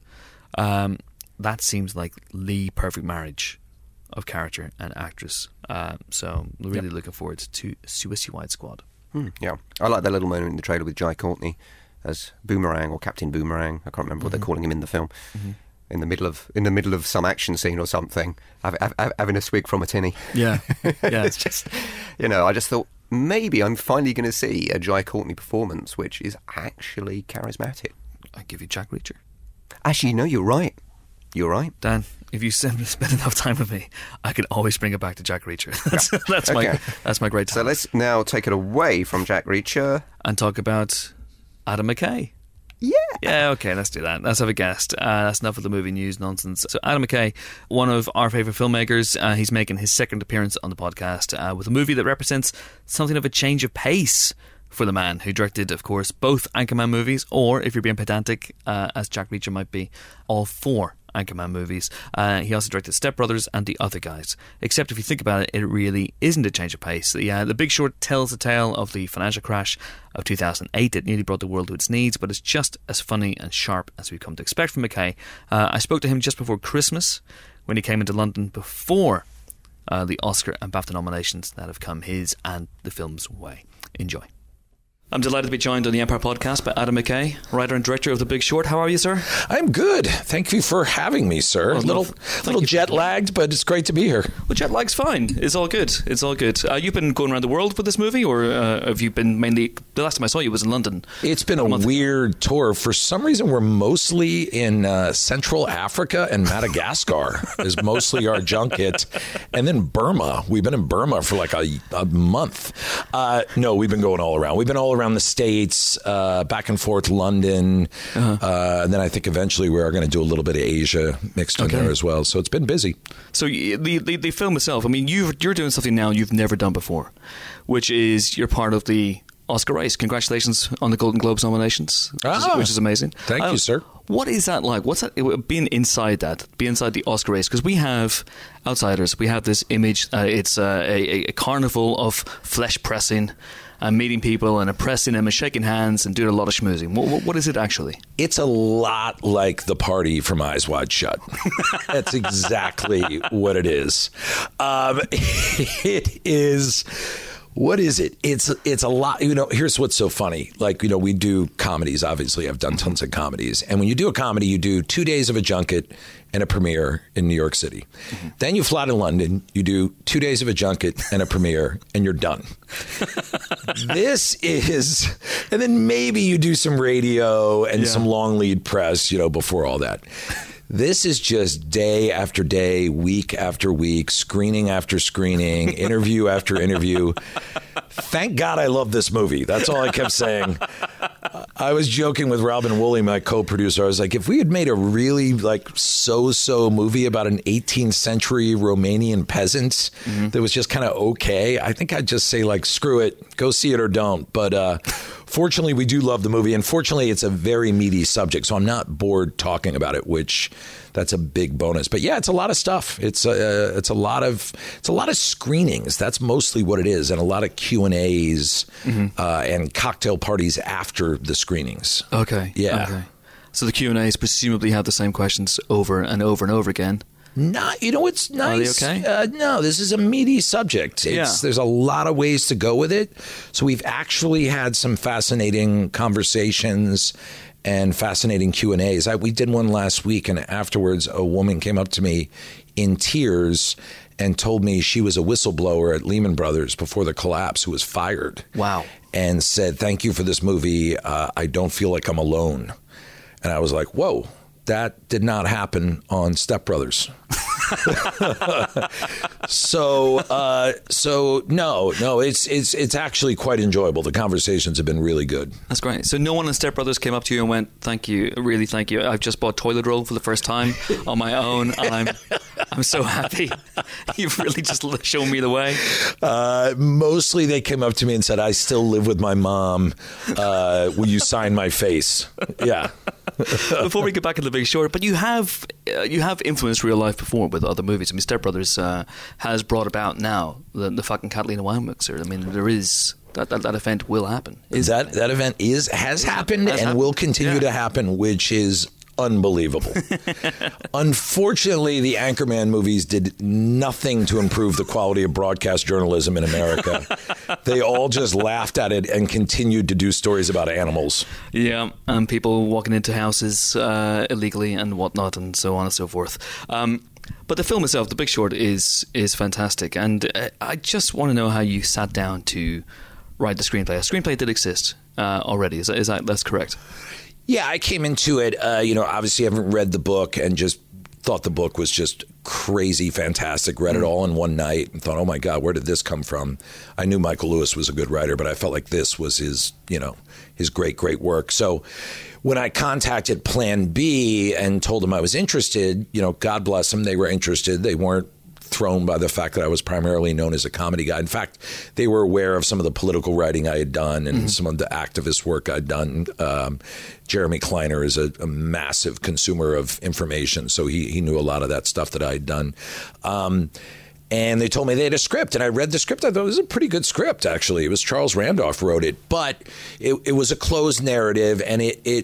that seems like the perfect marriage of character and actress. So really looking forward to Suicide Squad. Yeah, I like that little moment in the trailer with Jai Courtney as Boomerang, or Captain Boomerang. I can't remember what they're calling him in the film. In the middle of some action scene or something, having a swig from a tinny. Yeah. It's just, you know, I just thought maybe I'm finally going to see a Jai Courtney performance which is actually charismatic. I give you Jack Reacher. Actually, no, you're right. Dan, if you spend enough time with me, I can always bring it back to Jack Reacher. That's my great time. So let's now take it away from Jack Reacher and talk about Adam McKay. Yeah, okay, let's do that. Let's have a guest. That's enough of the movie news nonsense. So Adam McKay, one of our favourite filmmakers, he's making his second appearance on the podcast with a movie that represents something of a change of pace for the man who directed, of course, both Anchorman movies, or, if you're being pedantic, as Jack Reacher might be, all 4 Anchorman movies. He also directed Step Brothers and The Other Guys. Except if you think about it, it really isn't a change of pace. The Big Short tells the tale of the financial crash of 2008 that nearly brought the world to its knees, but it's just as funny and sharp as we've come to expect from McKay. I spoke to him just before Christmas when he came into London before the Oscar and BAFTA nominations that have come his and the film's way. Enjoy. I'm delighted to be joined on the Empire Podcast by Adam McKay, writer and director of The Big Short. How are you, sir? I'm good. Thank you for having me, sir. A little jet lagged, but it's great to be here. Well, jet lag's fine. It's all good. It's all good. You've been going around the world with this movie, or have you been mainly... The last time I saw you was in London. It's been a weird tour. For some reason, we're mostly in Central Africa, and Madagascar is mostly our junket. And then Burma. We've been in Burma for like a month. No, we've been going all around. We've been all around the States, back and forth, London, and then I think eventually we're going to do a little bit of Asia mixed in there as well. So it's been busy. So the film itself, I mean, you're doing something now you've never done before, which is you're part of the Oscar race. Congratulations on the Golden Globes nominations, which is amazing. Thank you, sir. What is that like? What's that being inside the Oscar race? Because we have outsiders. We have this image. It's a carnival of flesh pressing and meeting people and impressing them and shaking hands and doing a lot of schmoozing. What is it actually? It's a lot like the party from Eyes Wide Shut. That's exactly what it is. It is... What is it? It's a lot. You know, here's what's so funny. Like, you know, we do comedies, obviously. I've done tons of comedies. And when you do a comedy, you do 2 days of a junket and a premiere in New York City. Mm-hmm. Then you fly to London, you do 2 days of a junket and a premiere, and you're done. This is... And then maybe you do some radio and some long lead press, you know, before all that. This is just day after day, week after week, screening after screening, interview after interview. Thank God I love this movie. That's all I kept saying. I was joking with Robin Woolley, my co-producer. I was like, if we had made a really like so-so movie about an 18th century Romanian peasant that was just kind of okay, I think I'd just say like, screw it, go see it or don't. But fortunately, we do love the movie. And fortunately, it's a very meaty subject. So I'm not bored talking about it, which that's a big bonus. But yeah, it's a lot of stuff. It's a lot of screenings. That's mostly what it is. And a lot of Q&As and cocktail parties after the screenings. Okay. Yeah. Okay. So the Q&As presumably have the same questions over and over and over again. No, you know, it's nice. Are they okay? No, this is a meaty subject. There's a lot of ways to go with it. So we've actually had some fascinating conversations and fascinating Q&As. We did one last week, and afterwards a woman came up to me in tears and told me she was a whistleblower at Lehman Brothers before the collapse who was fired. Wow. And said, thank you for this movie. I don't feel like I'm alone. And I was like, whoa. That did not happen on Step Brothers. So no, it's actually quite enjoyable. The conversations have been really good. That's great. So no one in Step Brothers came up to you and went, "Thank you, really thank you. I've just bought toilet roll for the first time on my own, and I'm so happy. You've really just shown me the way." Mostly, they came up to me and said, "I still live with my mom. Will you sign my face?" Yeah. Before we get back to The Big Short, but you have influenced real life before with other movies. I mean, Step Brothers has brought about now the fucking Catalina wine mixer. I mean, there is that event will happen. That event has happened and will continue to happen, which is unbelievable. Unfortunately, the Anchorman movies did nothing to improve the quality of broadcast journalism in America. They all just laughed at it and continued to do stories about animals. Yeah, and people walking into houses illegally and whatnot, and so on and so forth. But the film itself, The Big Short, is fantastic, and I just want to know how you sat down to write the screenplay. A screenplay did exist already. Is that's correct? Yeah, I came into it, obviously I haven't read the book and just thought the book was just crazy fantastic. Read it all in one night and thought, oh my God, where did this come from? I knew Michael Lewis was a good writer, but I felt like this was his great, great work. So when I contacted Plan B and told them I was interested, God bless them, they were interested. They weren't thrown by the fact that I was primarily known as a comedy guy. In fact, they were aware of some of the political writing I had done and some of the activist work I'd done. Jeremy Kleiner is a massive consumer of information, so he knew a lot of that stuff that I had done. And they told me they had a script, and I read the script. I thought it was a pretty good script, actually. It was Charles Randolph wrote it, but it was a closed narrative, and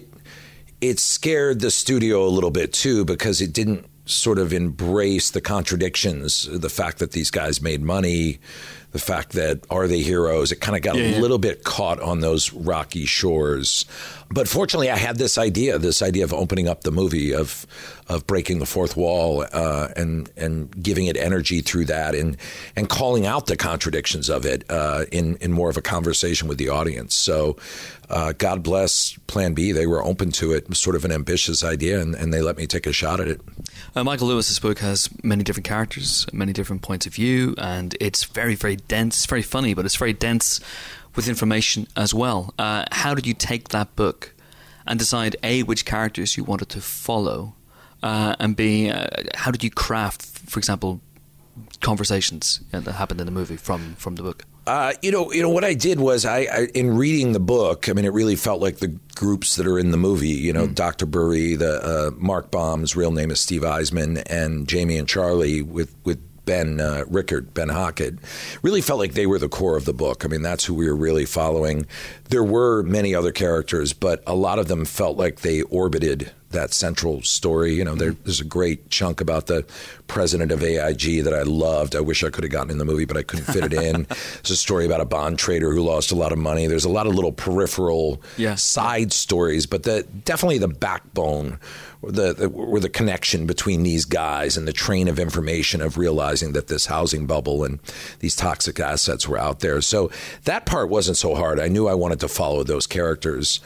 it scared the studio a little bit, too, because it didn't sort of embrace the contradictions, the fact that these guys made money, the fact that are they heroes? It kind of got a little bit caught on those rocky shores. But fortunately, I had this idea of opening up the movie, of breaking the fourth wall, and giving it energy through that, and calling out the contradictions of it in more of a conversation with the audience. So God bless Plan B. They were open to it. It was sort of an ambitious idea, and they let me take a shot at it. Michael Lewis's book has many different characters, many different points of view, and it's very, very dense. It's very funny, but it's very dense with information as well. How did you take that book and decide, A, which characters you wanted to follow, and B, how did you craft, for example, conversations that happened in the movie from the book? You know what I did was I in reading the book, I mean, it really felt like the groups that are in the movie. You know, Dr. Burry, the Mark Baum's real name is Steve Eisman, and Jamie and Charlie with Ben Rickard, Ben Hockett, really felt like they were the core of the book. I mean, that's who we were really following. There were many other characters, but a lot of them felt like they orbited that central story. You know, there's a great chunk about the president of AIG that I loved. I wish I could have gotten in the movie, but I couldn't fit it in. There's a story about a bond trader who lost a lot of money. There's a lot of little peripheral side stories, but definitely the backbone, or the connection between these guys and the train of information of realizing that this housing bubble and these toxic assets were out there. So that part wasn't so hard. I knew I wanted to follow those characters.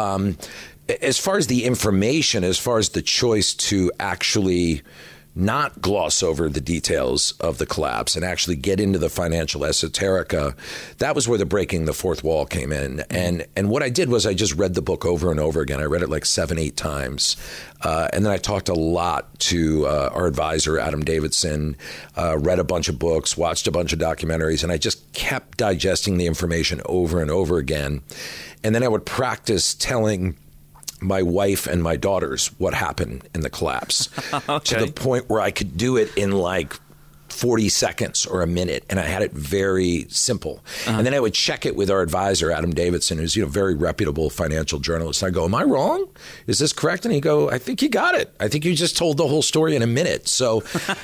As far as the information, as far as the choice to actually not gloss over the details of the collapse and actually get into the financial esoterica, that was where the breaking the fourth wall came in. And what I did was I just read the book over and over again. I read it like 7-8 times. And then I talked a lot to our advisor, Adam Davidson, read a bunch of books, watched a bunch of documentaries, and I just kept digesting the information over and over again. And then I would practice telling my wife and my daughters what happened in the collapse to the point where I could do it in like 40 seconds or a minute, and I had it very simple. And then I would check it with our advisor, Adam Davidson, who's a very reputable financial journalist. I go, am I wrong? Is this correct? And he'd go, I think you got it. I think you just told the whole story in a minute. So,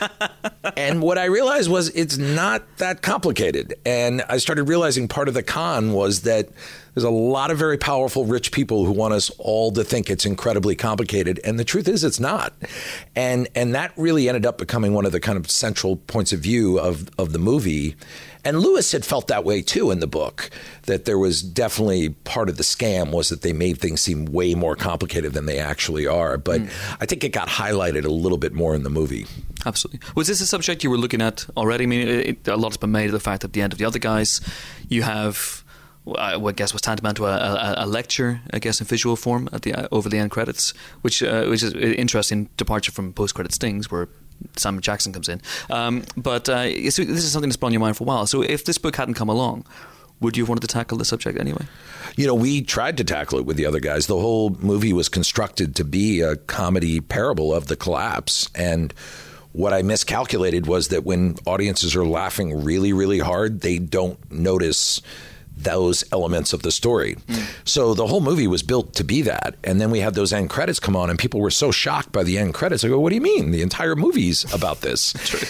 and what I realized was it's not that complicated. And I started realizing part of the con was that there's a lot of very powerful, rich people who want us all to think it's incredibly complicated. And the truth is it's not. And that really ended up becoming one of the kind of central points of view of the movie. And Lewis had felt that way, too, in the book, that there was definitely part of the scam was that they made things seem way more complicated than they actually are. But I think it got highlighted a little bit more in the movie. Absolutely. Was this a subject you were looking at already? I mean, a lot's been made of the fact that at the end of The Other Guys, you have, I guess, was tantamount to a lecture, I guess, in visual form at over the end credits, which is an interesting departure from post-credit stings, where Samuel Jackson comes in. But so this is something that's been on your mind for a while. So if this book hadn't come along, would you have wanted to tackle the subject anyway? We tried to tackle it with The Other Guys. The whole movie was constructed to be a comedy parable of the collapse. And what I miscalculated was that when audiences are laughing really, really hard, they don't notice those elements of the story. So the whole movie was built to be that. And then we had those end credits come on, and people were so shocked by the end credits. I go, what do you mean? The entire movie's about this.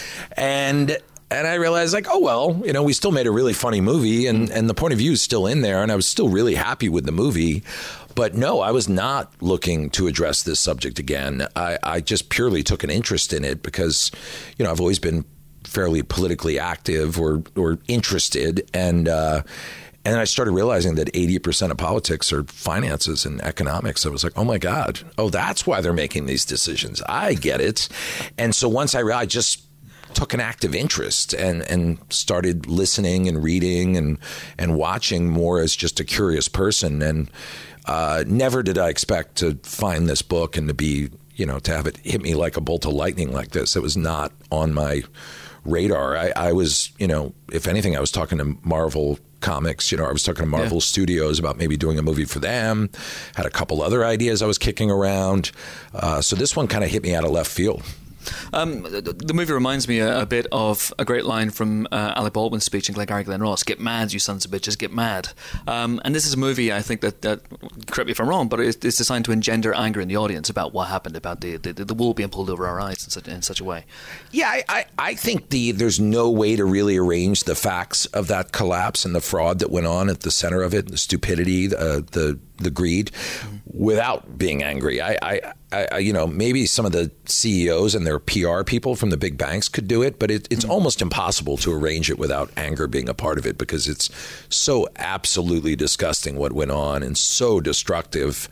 And I realized, like, oh, well, we still made a really funny movie, and the point of view is still in there, and I was still really happy with the movie. But no, I was not looking to address this subject again. I just purely took an interest in it because, I've always been fairly politically active or interested, and then I started realizing that 80% of politics are finances and economics. I was like, oh, my God. Oh, that's why they're making these decisions. I get it. And so once I just took an active interest and started listening and reading and watching more as just a curious person. And never did I expect to find this book and to be, to have it hit me like a bolt of lightning like this. It was not on my radar. I was, if anything, I was talking to Marvel Comics. I was talking to Marvel Studios about maybe doing a movie for them. Had a couple other ideas I was kicking around. So this one kind of hit me out of left field. The movie reminds me a bit of a great line from Alec Baldwin's speech in Glengarry Glen Ross: "Get mad, you sons of bitches, get mad." And this is a movie, I think, that correct me if I'm wrong, but it's designed to engender anger in the audience about what happened, about the wool being pulled over our eyes in such a way. Yeah, I think there's no way to really arrange the facts of that collapse and the fraud that went on at the center of it, the stupidity, the greed, without being angry. I maybe some of the CEOs and their PR people from the big banks could do it, but it's almost impossible to arrange it without anger being a part of it, because it's so absolutely disgusting what went on and so destructive.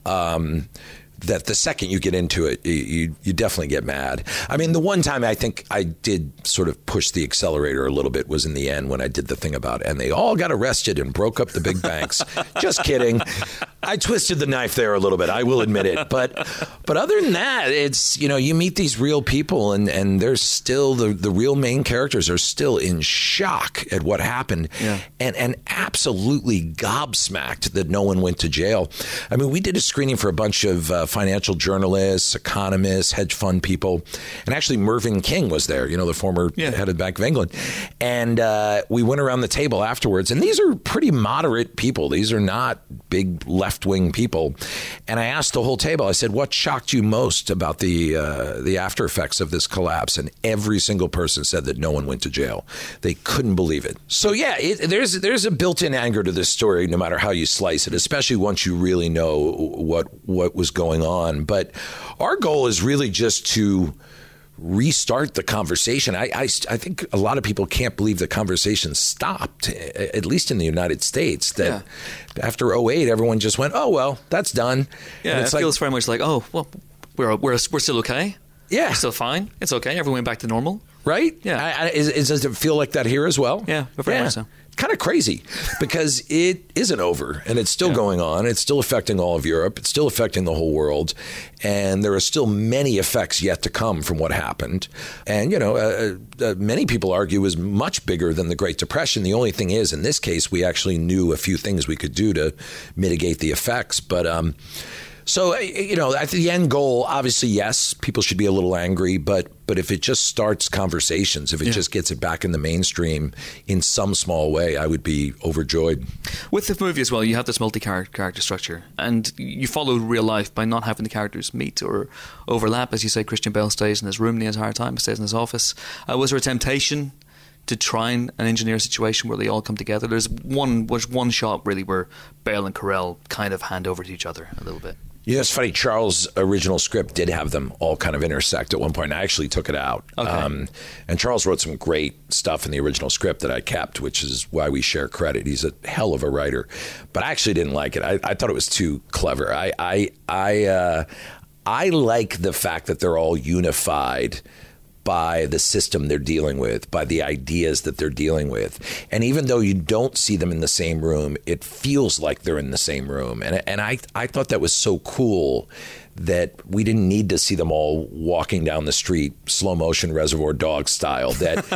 That the second you get into it, you definitely get mad. I mean, the one time I think I did sort of push the accelerator a little bit was in the end when I did the thing about, and they all got arrested and broke up the big banks. Just kidding. I twisted the knife there a little bit, I will admit it. But other than that, it's, you meet these real people, and they're still, the real main characters are still in shock at what happened, and absolutely gobsmacked that no one went to jail. I mean, we did a screening for a bunch of financial journalists, economists, hedge fund people, and actually Mervyn King was there, the former head of the Bank of England. And we went around the table afterwards, and these are pretty moderate people. These are not big left-wing people. And I asked the whole table, I said, what shocked you most about the after effects of this collapse? And every single person said that no one went to jail. They couldn't believe it. So yeah, there's a built-in anger to this story, no matter how you slice it, especially once you really know what was going on. But our goal is really just to restart the conversation. I think a lot of people can't believe the conversation stopped, at least in the United States, that after 2008, everyone just went, oh, well, that's done. Yeah, it feels very much like, oh, well, we're still okay. Yeah. We're still fine. It's okay. Everyone went back to normal. Right? Yeah. Does it feel like that here as well? Yeah, very much so. Kind of crazy, because it isn't over, and it's still going on. It's still affecting all of Europe. It's still affecting the whole world, and there are still many effects yet to come from what happened. And many people argue it was much bigger than the Great Depression. The only thing is, in this case, we actually knew a few things we could do to mitigate the effects. But so, at the end goal, obviously, yes, people should be a little angry, but if it just starts conversations, if it just gets it back in the mainstream in some small way, I would be overjoyed. With the movie as well, you have this multi-character structure, and you follow real life by not having the characters meet or overlap. As you say, Christian Bale stays in his room the entire time, stays in his office. Was there a temptation to try and engineer a situation where they all come together? There's one shot really where Bale and Carell kind of hand over to each other a little bit. Yeah, it's funny. Charles' original script did have them all kind of intersect at one point. I actually took it out. Okay. And Charles wrote some great stuff in the original script that I kept, which is why we share credit. He's a hell of a writer. But I actually didn't like it. I thought it was too clever. I like the fact that they're all unified by the system they're dealing with, by the ideas that they're dealing with. And even though you don't see them in the same room, it feels like they're in the same room. And I thought that was so cool that we didn't need to see them all walking down the street, slow motion Reservoir Dogs style,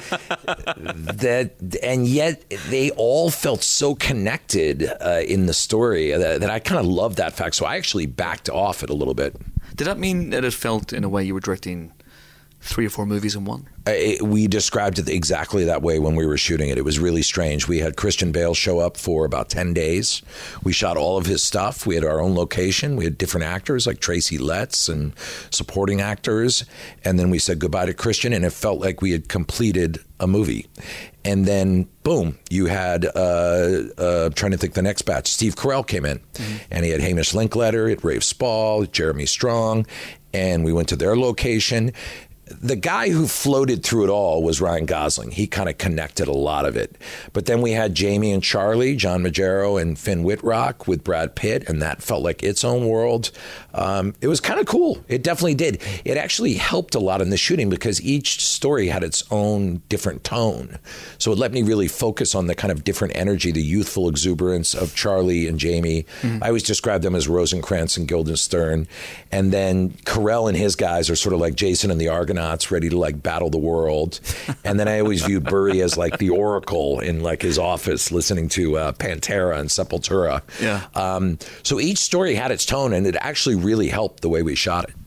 and yet they all felt so connected in the story that I kind of love that fact. So I actually backed off it a little bit. Did that mean that it felt in a way you were directing 3 or 4 movies in one? We described it exactly that way when we were shooting it. It was really strange. We had Christian Bale show up for about 10 days. We shot all of his stuff. We had our own location. We had different actors like Tracy Letts and supporting actors. And then we said goodbye to Christian, and it felt like we had completed a movie. And then, boom, you had, trying to think the next batch, Steve Carell came in. Mm-hmm. And he had Hamish Linklater, he had Rafe Spall, Jeremy Strong, and we went to their location. The guy who floated through it all was Ryan Gosling. He kind of connected a lot of it. But then we had Jamie and Charlie, John Magaro and Finn Wittrock with Brad Pitt, and that felt like its own world. It was kind of cool. It definitely did. It actually helped a lot in the shooting because each story had its own different tone. So it let me really focus on the kind of different energy, the youthful exuberance of Charlie and Jamie. Mm-hmm. I always describe them as Rosencrantz and Guildenstern. And then Carell and his guys are sort of like Jason and the Argonauts, ready to like battle the world. And then I always viewed Burry as like the Oracle in like his office listening to Pantera and Sepultura. Yeah. So each story had its tone, and it actually really helped the way we shot it.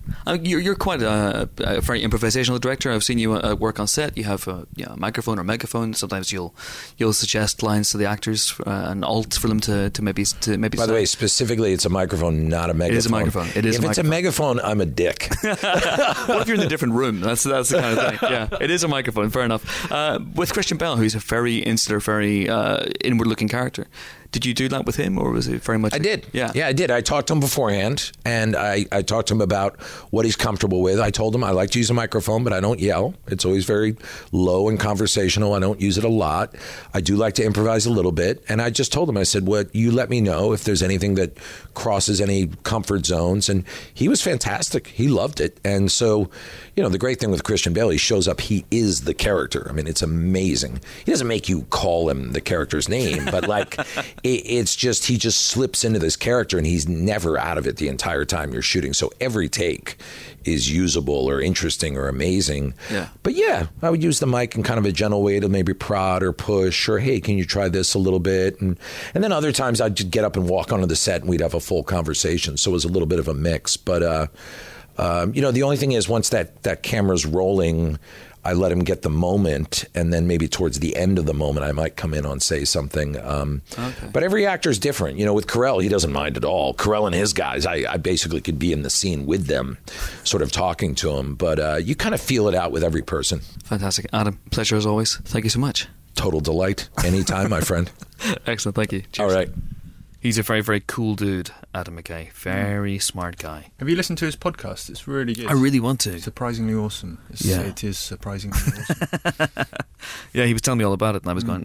You're quite a very improvisational director. I've seen you work on set. You have a microphone or megaphone. Sometimes you'll suggest lines to the actors and alt for them to maybe. By the way, specifically, it's a microphone, not a megaphone. It is a microphone. If it's a megaphone, I'm a dick. What if you're in a different room? That's the kind of thing. Yeah, it is a microphone. Fair enough. With Christian Bale, who's a very insular, very inward-looking character. Did you do that with him, or was it very much... I did. Yeah, I did. I talked to him beforehand, and I talked to him about what he's comfortable with. I told him I like to use a microphone, but I don't yell. It's always very low and conversational. I don't use it a lot. I do like to improvise a little bit, and I just told him, I said, you let me know if there's anything that crosses any comfort zones, and he was fantastic. He loved it, and so, the great thing with Christian Bale, he shows up, he is the character. I mean, it's amazing. He doesn't make you call him the character's name, but it's just, he just slips into this character and he's never out of it the entire time you're shooting. So every take is usable or interesting or amazing. Yeah. But I would use the mic in kind of a gentle way to maybe prod or push or, hey, can you try this a little bit? And then other times I'd just get up and walk onto the set and we'd have a full conversation. So it was a little bit of a mix. But, the only thing is once that camera's rolling, I let him get the moment, and then maybe towards the end of the moment, I might come in and say something. Okay. But every actor is different. With Carell, he doesn't mind at all. Carell and his guys, I basically could be in the scene with them, sort of talking to them. But you kind of feel it out with every person. Fantastic. Adam, pleasure as always. Thank you so much. Total delight. Anytime, my friend. Excellent. Thank you. Cheers. All right. He's a very, very cool dude, Adam McKay. Very smart guy. Have you listened to his podcast? It's really good. I really want to. Surprisingly awesome. It is surprisingly awesome. Yeah, he was telling me all about it, and I was going,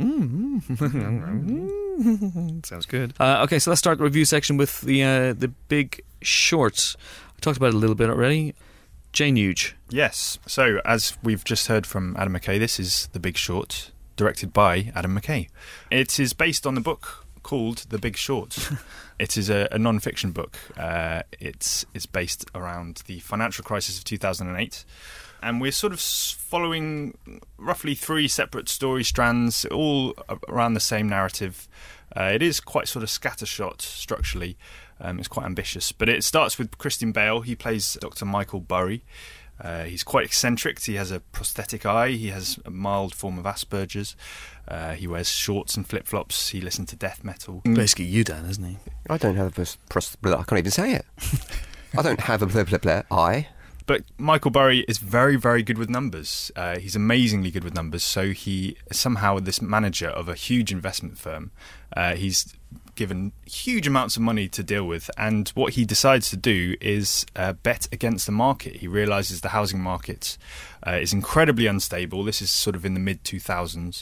sounds good. Okay, so let's start the review section with the Big Short. I talked about it a little bit already. Jane Huge. Yes. So, as we've just heard from Adam McKay, this is The Big Short, directed by Adam McKay. It is based on the book called The Big Short. It is a non-fiction book. It's based around the financial crisis of 2008. And we're sort of following roughly 3 separate story strands, all around the same narrative. It is quite sort of scattershot structurally. It's quite ambitious. But it starts with Christian Bale. He plays Dr. Michael Burry. He's quite eccentric. He has a prosthetic eye. He has a mild form of Asperger's. He wears shorts and flip-flops. He listens to death metal. Basically you, Dan, isn't he? I don't have I can't even say it. I don't have a eye. But Michael Burry is very, very good with numbers. He's amazingly good with numbers. So he somehow, this manager of a huge investment firm, he's given huge amounts of money to deal with, and what he decides to do is bet against the market. He realises the housing market is incredibly unstable. This is sort of in the mid-2000s.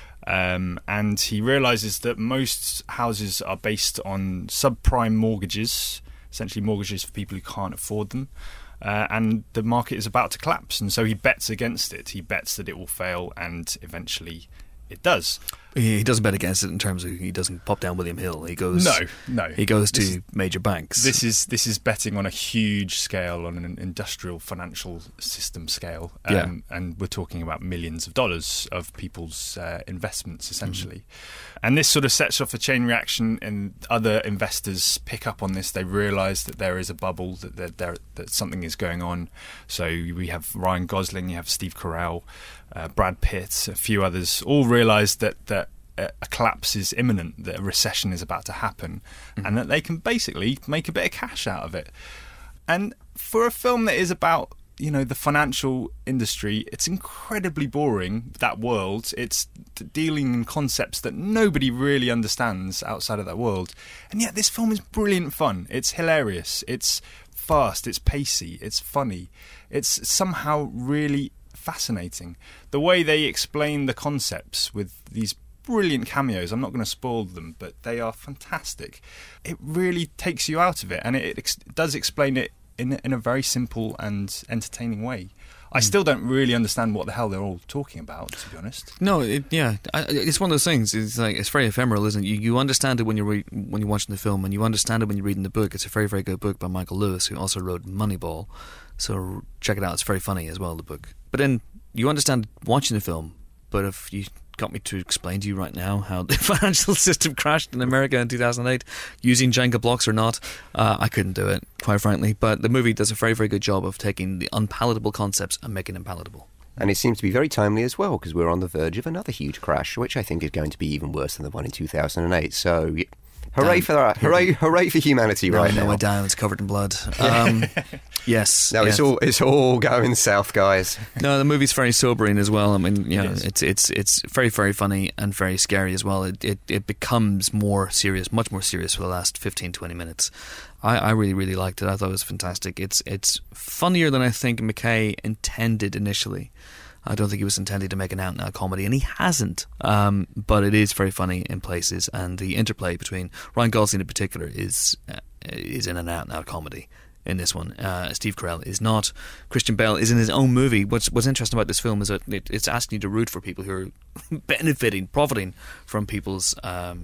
And he realises that most houses are based on subprime mortgages, essentially mortgages for people who can't afford them. And the market is about to collapse, and so he bets against it. He bets that it will fail, and eventually it does. He doesn't bet against it in terms of he doesn't pop down William Hill. He goes no. He goes to major banks. This is betting on a huge scale, on an industrial financial system scale, and we're talking about millions of dollars of people's investments essentially. Mm-hmm. And this sort of sets off a chain reaction, and other investors pick up on this. They realise that there is a bubble, that something is going on. So we have Ryan Gosling, you have Steve Carell, Brad Pitt, a few others, all realise that a collapse is imminent, that a recession is about to happen, and that they can basically make a bit of cash out of it. And for a film that is about, the financial industry, it's incredibly boring, that world. It's dealing in concepts that nobody really understands outside of that world. And yet this film is brilliant fun. It's hilarious. It's fast. It's pacey. It's funny. It's somehow really fascinating. The way they explain the concepts with these brilliant cameos, I'm not going to spoil them, but they are fantastic. It really takes you out of it, and it does explain it in a very simple and entertaining way. I still don't really understand what the hell they're all talking about, to be honest. No, it's one of those things. It's like, it's very ephemeral, isn't it? You understand it when you're watching the film, and you understand it when you're reading the book. It's a very, very good book by Michael Lewis, who also wrote Moneyball. So check it out. It's very funny as well, the book. But then you understand watching the film, but if you got me to explain to you right now how the financial system crashed in America in 2008 using Jenga blocks or not. I couldn't do it, quite frankly. But the movie does a very, very good job of taking the unpalatable concepts and making them palatable. And it seems to be very timely as well, because we're on the verge of another huge crash, which I think is going to be even worse than the one in 2008. So, hooray for that! Hooray for humanity right now. We're down. It's covered in blood. Yes. No, yes. it's all going south, guys. No, the movie's very sobering as well. I mean, it's very, very funny and very scary as well. It becomes more serious, much more serious for the last 15-20 minutes. I really, really liked it. I thought it was fantastic. It's funnier than I think McKay intended initially. I don't think he was intending to make an out-and-out comedy, and he hasn't. But it is very funny in places, and the interplay between Ryan Gosling in particular is in an out-and-out comedy in this one. Steve Carell is not. Christian Bale is in his own movie. What's interesting about this film is that it's asking you to root for people who are profiting from people's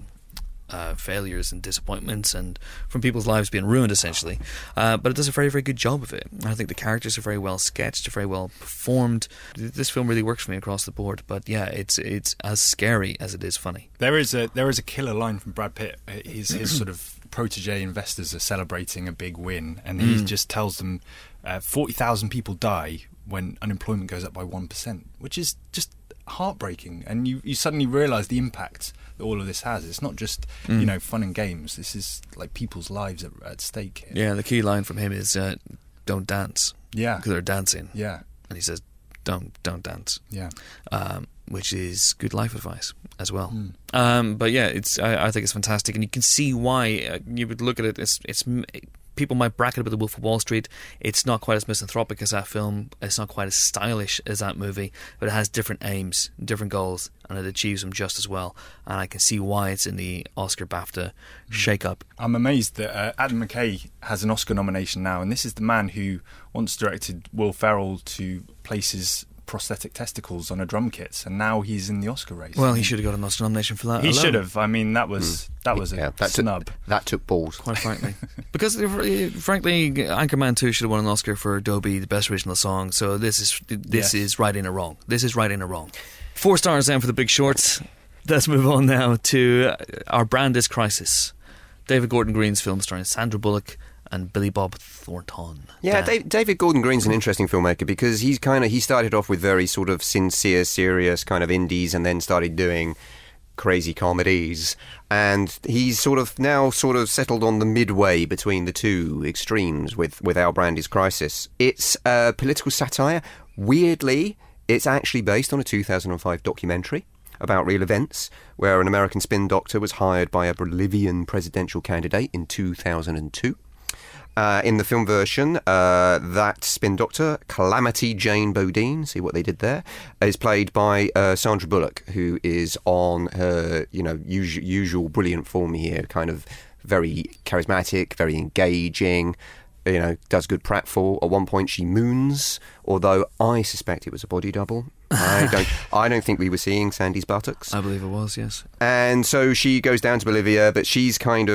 failures and disappointments and from people's lives being ruined, essentially. But it does a very, very good job of it. I think the characters are very well sketched, very well performed. This film really works for me across the board. But yeah, it's as scary as it is funny. There is a killer line from Brad Pitt. His sort of protege investors are celebrating a big win, and he just tells them 40,000 people die when unemployment goes up by 1%, which is just heartbreaking. And you suddenly realise the impact that all of this has. It's not just fun and games. This is like people's lives at stake here. Yeah, the key line from him is don't dance. Yeah, because they're dancing. Yeah, and he says don't dance. Yeah, which is good life advice as well. But yeah, I think it's fantastic, and you can see why. You would look at it. It's people might bracket it with The Wolf of Wall Street. It's not quite as misanthropic as that film. It's not quite as stylish as that movie, but it has different aims, different goals, and it achieves them just as well. And I can see why it's in the Oscar BAFTA shake-up. I'm amazed that Adam McKay has an Oscar nomination now, and this is the man who once directed Will Ferrell to places prosthetic testicles on a drum kit, and now he's in the Oscar race. Well, he should have got an Oscar nomination for that. He should have. I mean, that was a snub. That took balls, quite frankly. Because frankly, Anchorman 2 should have won an Oscar for Adobe, the best original song. So this is righting a wrong. This is righting a wrong. 4 stars then for The Big Short. Let's move on now to Our Brand Is Crisis, David Gordon Green's film starring Sandra Bullock and Billy Bob Thornton. Yeah, David Gordon Green's an interesting filmmaker because he started off with very sort of sincere, serious kind of indies, and then started doing crazy comedies, and he's now settled on the midway between the two extremes with Our Brand Is Crisis. It's a political satire. Weirdly, it's actually based on a 2005 documentary about real events, where an American spin doctor was hired by a Bolivian presidential candidate in 2002. In the film version, that spin doctor, Calamity Jane Bodine, see what they did there, is played by Sandra Bullock, who is on her usual brilliant form here, kind of very charismatic, very engaging, does good pratfall. At one point she moons, although I suspect it was a body double. I don't think we were seeing Sandy's buttocks. I believe it was, yes. And so she goes down to Bolivia, but she's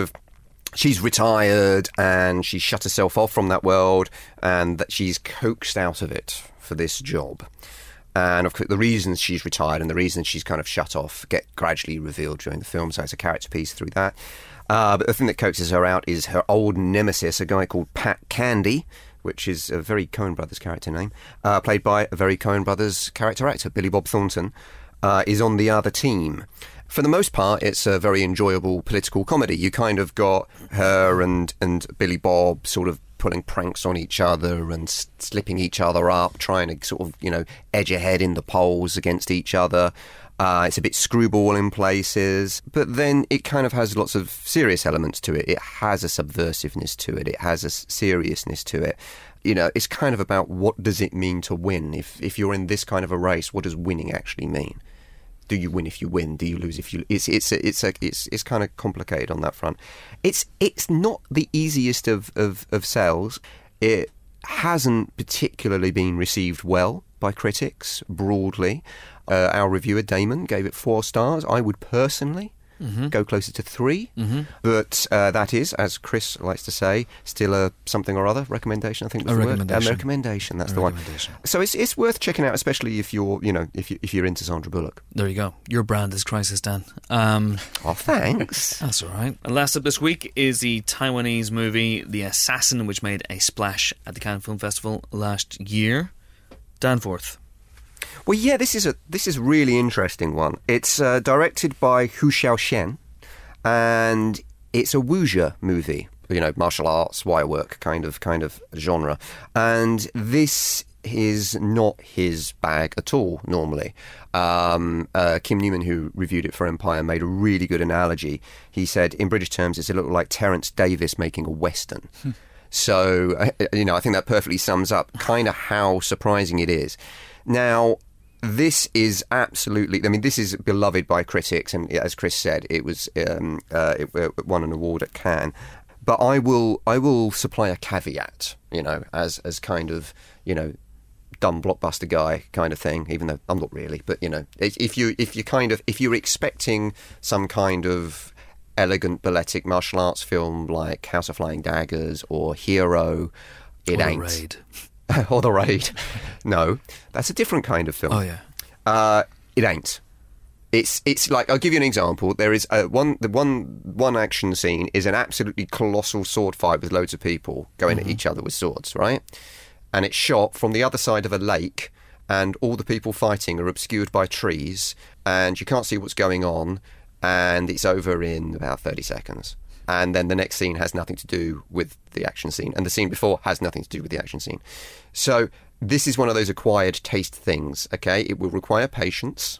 retired, and she shut herself off from that world, and that she's coaxed out of it for this job. And of course, the reasons she's retired and the reasons she's kind of shut off get gradually revealed during the film, so it's a character piece through that. But the thing that coaxes her out is her old nemesis, a guy called Pat Candy, which is a very Coen Brothers character name, played by a very Coen Brothers character actor, Billy Bob Thornton, is on the other team. For the most part, it's a very enjoyable political comedy. You kind of got her and Billy Bob sort of pulling pranks on each other and slipping each other up, trying to sort of, edge ahead in the polls against each other. It's a bit screwball in places, but then it kind of has lots of serious elements to it. It has a subversiveness to it. It has a seriousness to it. It's kind of about what does it mean to win? If you're in this kind of a race, what does winning actually mean? Do you win if you win? Do you lose if you? It's kind of complicated on that front. It's not the easiest of sells. It hasn't particularly been received well by critics broadly. Our reviewer Damon gave it 4 stars. I would personally go closer to 3. But that is, as Chris likes to say, still a something or other recommendation. I think was the word. A recommendation. That's the one. So it's worth checking out, especially if you're if you're into Sandra Bullock. There you go. Your brand is Crisis, Dan. Oh, thanks. That's all right. And last up this week is the Taiwanese movie The Assassin, which made a splash at the Cannes Film Festival last year. Danforth. Well, yeah, this is a really interesting one. It's directed by Hu Xiaoxian, and it's a wuxia movie, martial arts, wire work kind of genre. And this is not his bag at all, normally. Kim Newman, who reviewed it for Empire, made a really good analogy. He said, in British terms, it's a little like Terence Davis making a Western. So, I think that perfectly sums up kind of how surprising it is. Now, this is absolutely... I mean, this is beloved by critics, and as Chris said, it won an award at Cannes. But I will supply a caveat, as kind of, dumb blockbuster guy kind of thing, even though I'm not really. But, if you're expecting some kind of elegant balletic martial arts film like House of Flying Daggers or Hero, it ain't. The Raid. Or The Raid. No, that's a different kind of film. Oh, yeah. It ain't. It's like, I'll give you an example. There is one action scene is an absolutely colossal sword fight with loads of people going at each other with swords, right? And it's shot from the other side of a lake, and all the people fighting are obscured by trees, and you can't see what's going on, and it's over in about 30 seconds. And then the next scene has nothing to do with the action scene, and the scene before has nothing to do with the action scene. So this is one of those acquired taste things, okay? It will require patience.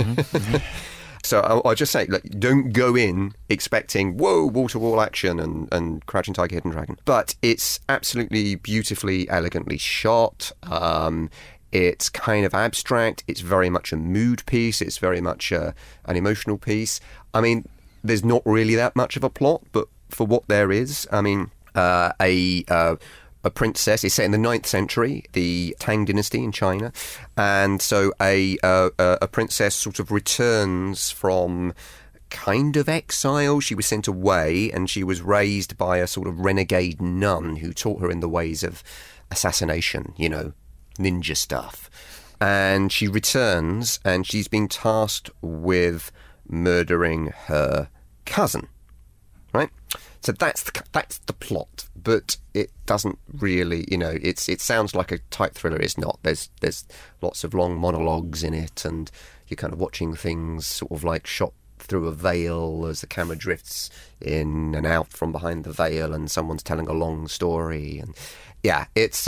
So I'll just say, look, don't go in expecting, whoa, wall-to-wall action and Crouching Tiger, Hidden Dragon. But it's absolutely beautifully, elegantly shot. It's kind of abstract. It's very much a mood piece. It's very much an emotional piece. I mean, there's not really that much of a plot, but for what there is, I mean, a princess is set in the 9th century, the Tang dynasty in China, and so a princess sort of returns from kind of exile. She was sent away, and she was raised by a sort of renegade nun who taught her in the ways of assassination, ninja stuff. And she returns, and she's been tasked with murdering her cousin, right? So that's the plot, but it doesn't really, it sounds like a tight thriller. It's not. There's lots of long monologues in it, and you're kind of watching things sort of like shot through a veil as the camera drifts in and out from behind the veil, and someone's telling a long story. And yeah, it's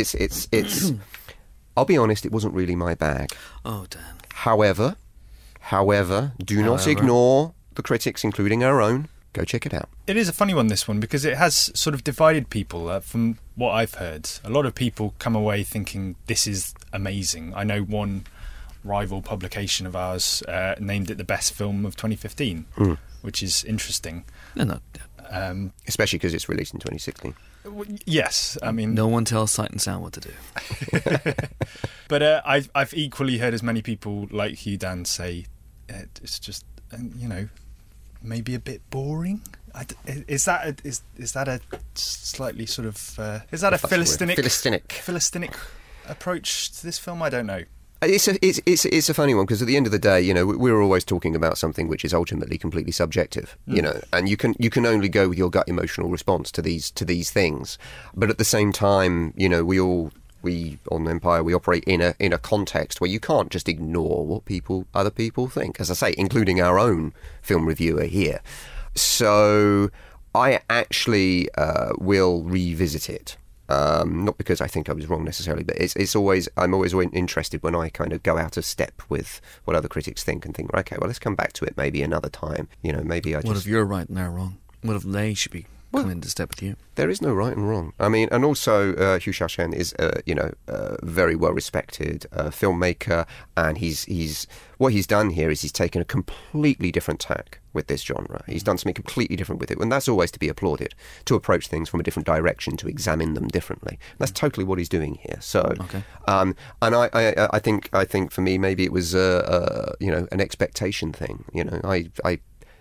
I'll be honest, it wasn't really my bag. Oh, Dan. However, do not ignore the critics, including our own. Go check it out. It is a funny one, this one, because it has sort of divided people. From what I've heard, a lot of people come away thinking this is amazing. I know one rival publication of ours named it the best film of 2015, which is interesting. No. Especially because it's released in 2016. Yes, I mean... No one tells Sight and Sound what to do. But I've equally heard as many people like you, Dan, say it's just, maybe a bit boring. Is that a slightly sort of is that a Philistinic approach to this film? I don't know. It's a funny one, because at the end of the day, we're always talking about something which is ultimately completely subjective, and you can only go with your gut emotional response to these things. But at the same time, we on Empire, we operate in a context where you can't just ignore what other people think, as I say, including our own film reviewer here. So I actually will revisit it. Not because I think I was wrong necessarily, but I'm always interested when I kind of go out of step with what other critics think and think, okay, well, let's come back to it maybe another time. Maybe What if you're right and they're wrong? What if they should be coming into step with you? There is no right and wrong. I mean, and also Hu Xiaoxian is a very well respected filmmaker, and he's what he's done here is he's taken a completely different tack with this genre. He's done something completely different with it, and that's always to be applauded. To approach things from a different direction, to examine them differently. That's totally what he's doing here. So, okay. And I think for me maybe it was an expectation thing.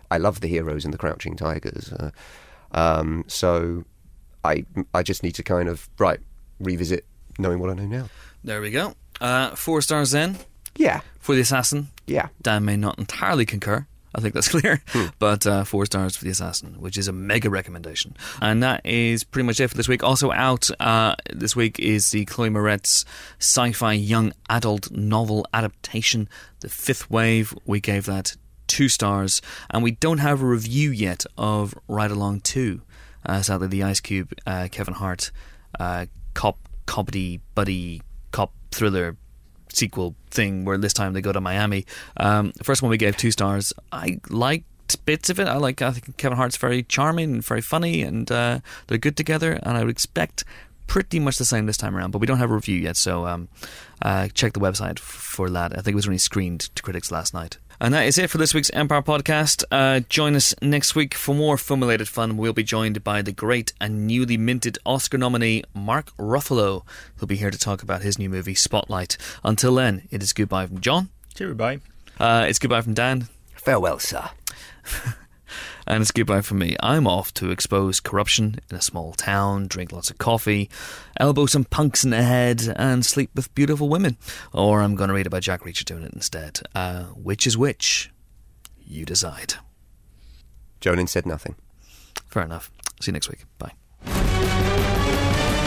I love the heroes and the Crouching Tigers. So I just need to kind of revisit knowing what I know now. There we go. 4 stars then. Yeah. For The Assassin. Yeah. Dan may not entirely concur. I think that's clear. But 4 stars for The Assassin, which is a mega recommendation. And that is pretty much it for this week. Also out this week is the Chloe Moretz sci-fi young adult novel adaptation, The Fifth Wave. We gave that 2 stars. And we don't have a review yet of Ride Along 2. Sadly, the Ice Cube, Kevin Hart, cop buddy cop thriller sequel thing where this time they go to Miami. The first one we gave 2 stars. I liked bits of it. I think Kevin Hart's very charming and very funny, and they're good together, and I would expect pretty much the same this time around, but we don't have a review yet, so check the website for that. I think it was only screened to critics last night. And that is it for this week's Empire Podcast. Join us next week for more film-related fun. We'll be joined by the great and newly minted Oscar nominee Mark Ruffalo, who'll be here to talk about his new movie Spotlight. Until then, it is goodbye from John. Goodbye. It's goodbye from Dan. Farewell, sir. And it's goodbye from me. I'm off to expose corruption in a small town, drink lots of coffee, elbow some punks in the head, and sleep with beautiful women. Or I'm going to read about Jack Reacher doing it instead. Which is which? You decide. Jonan said nothing. Fair enough. See you next week. Bye.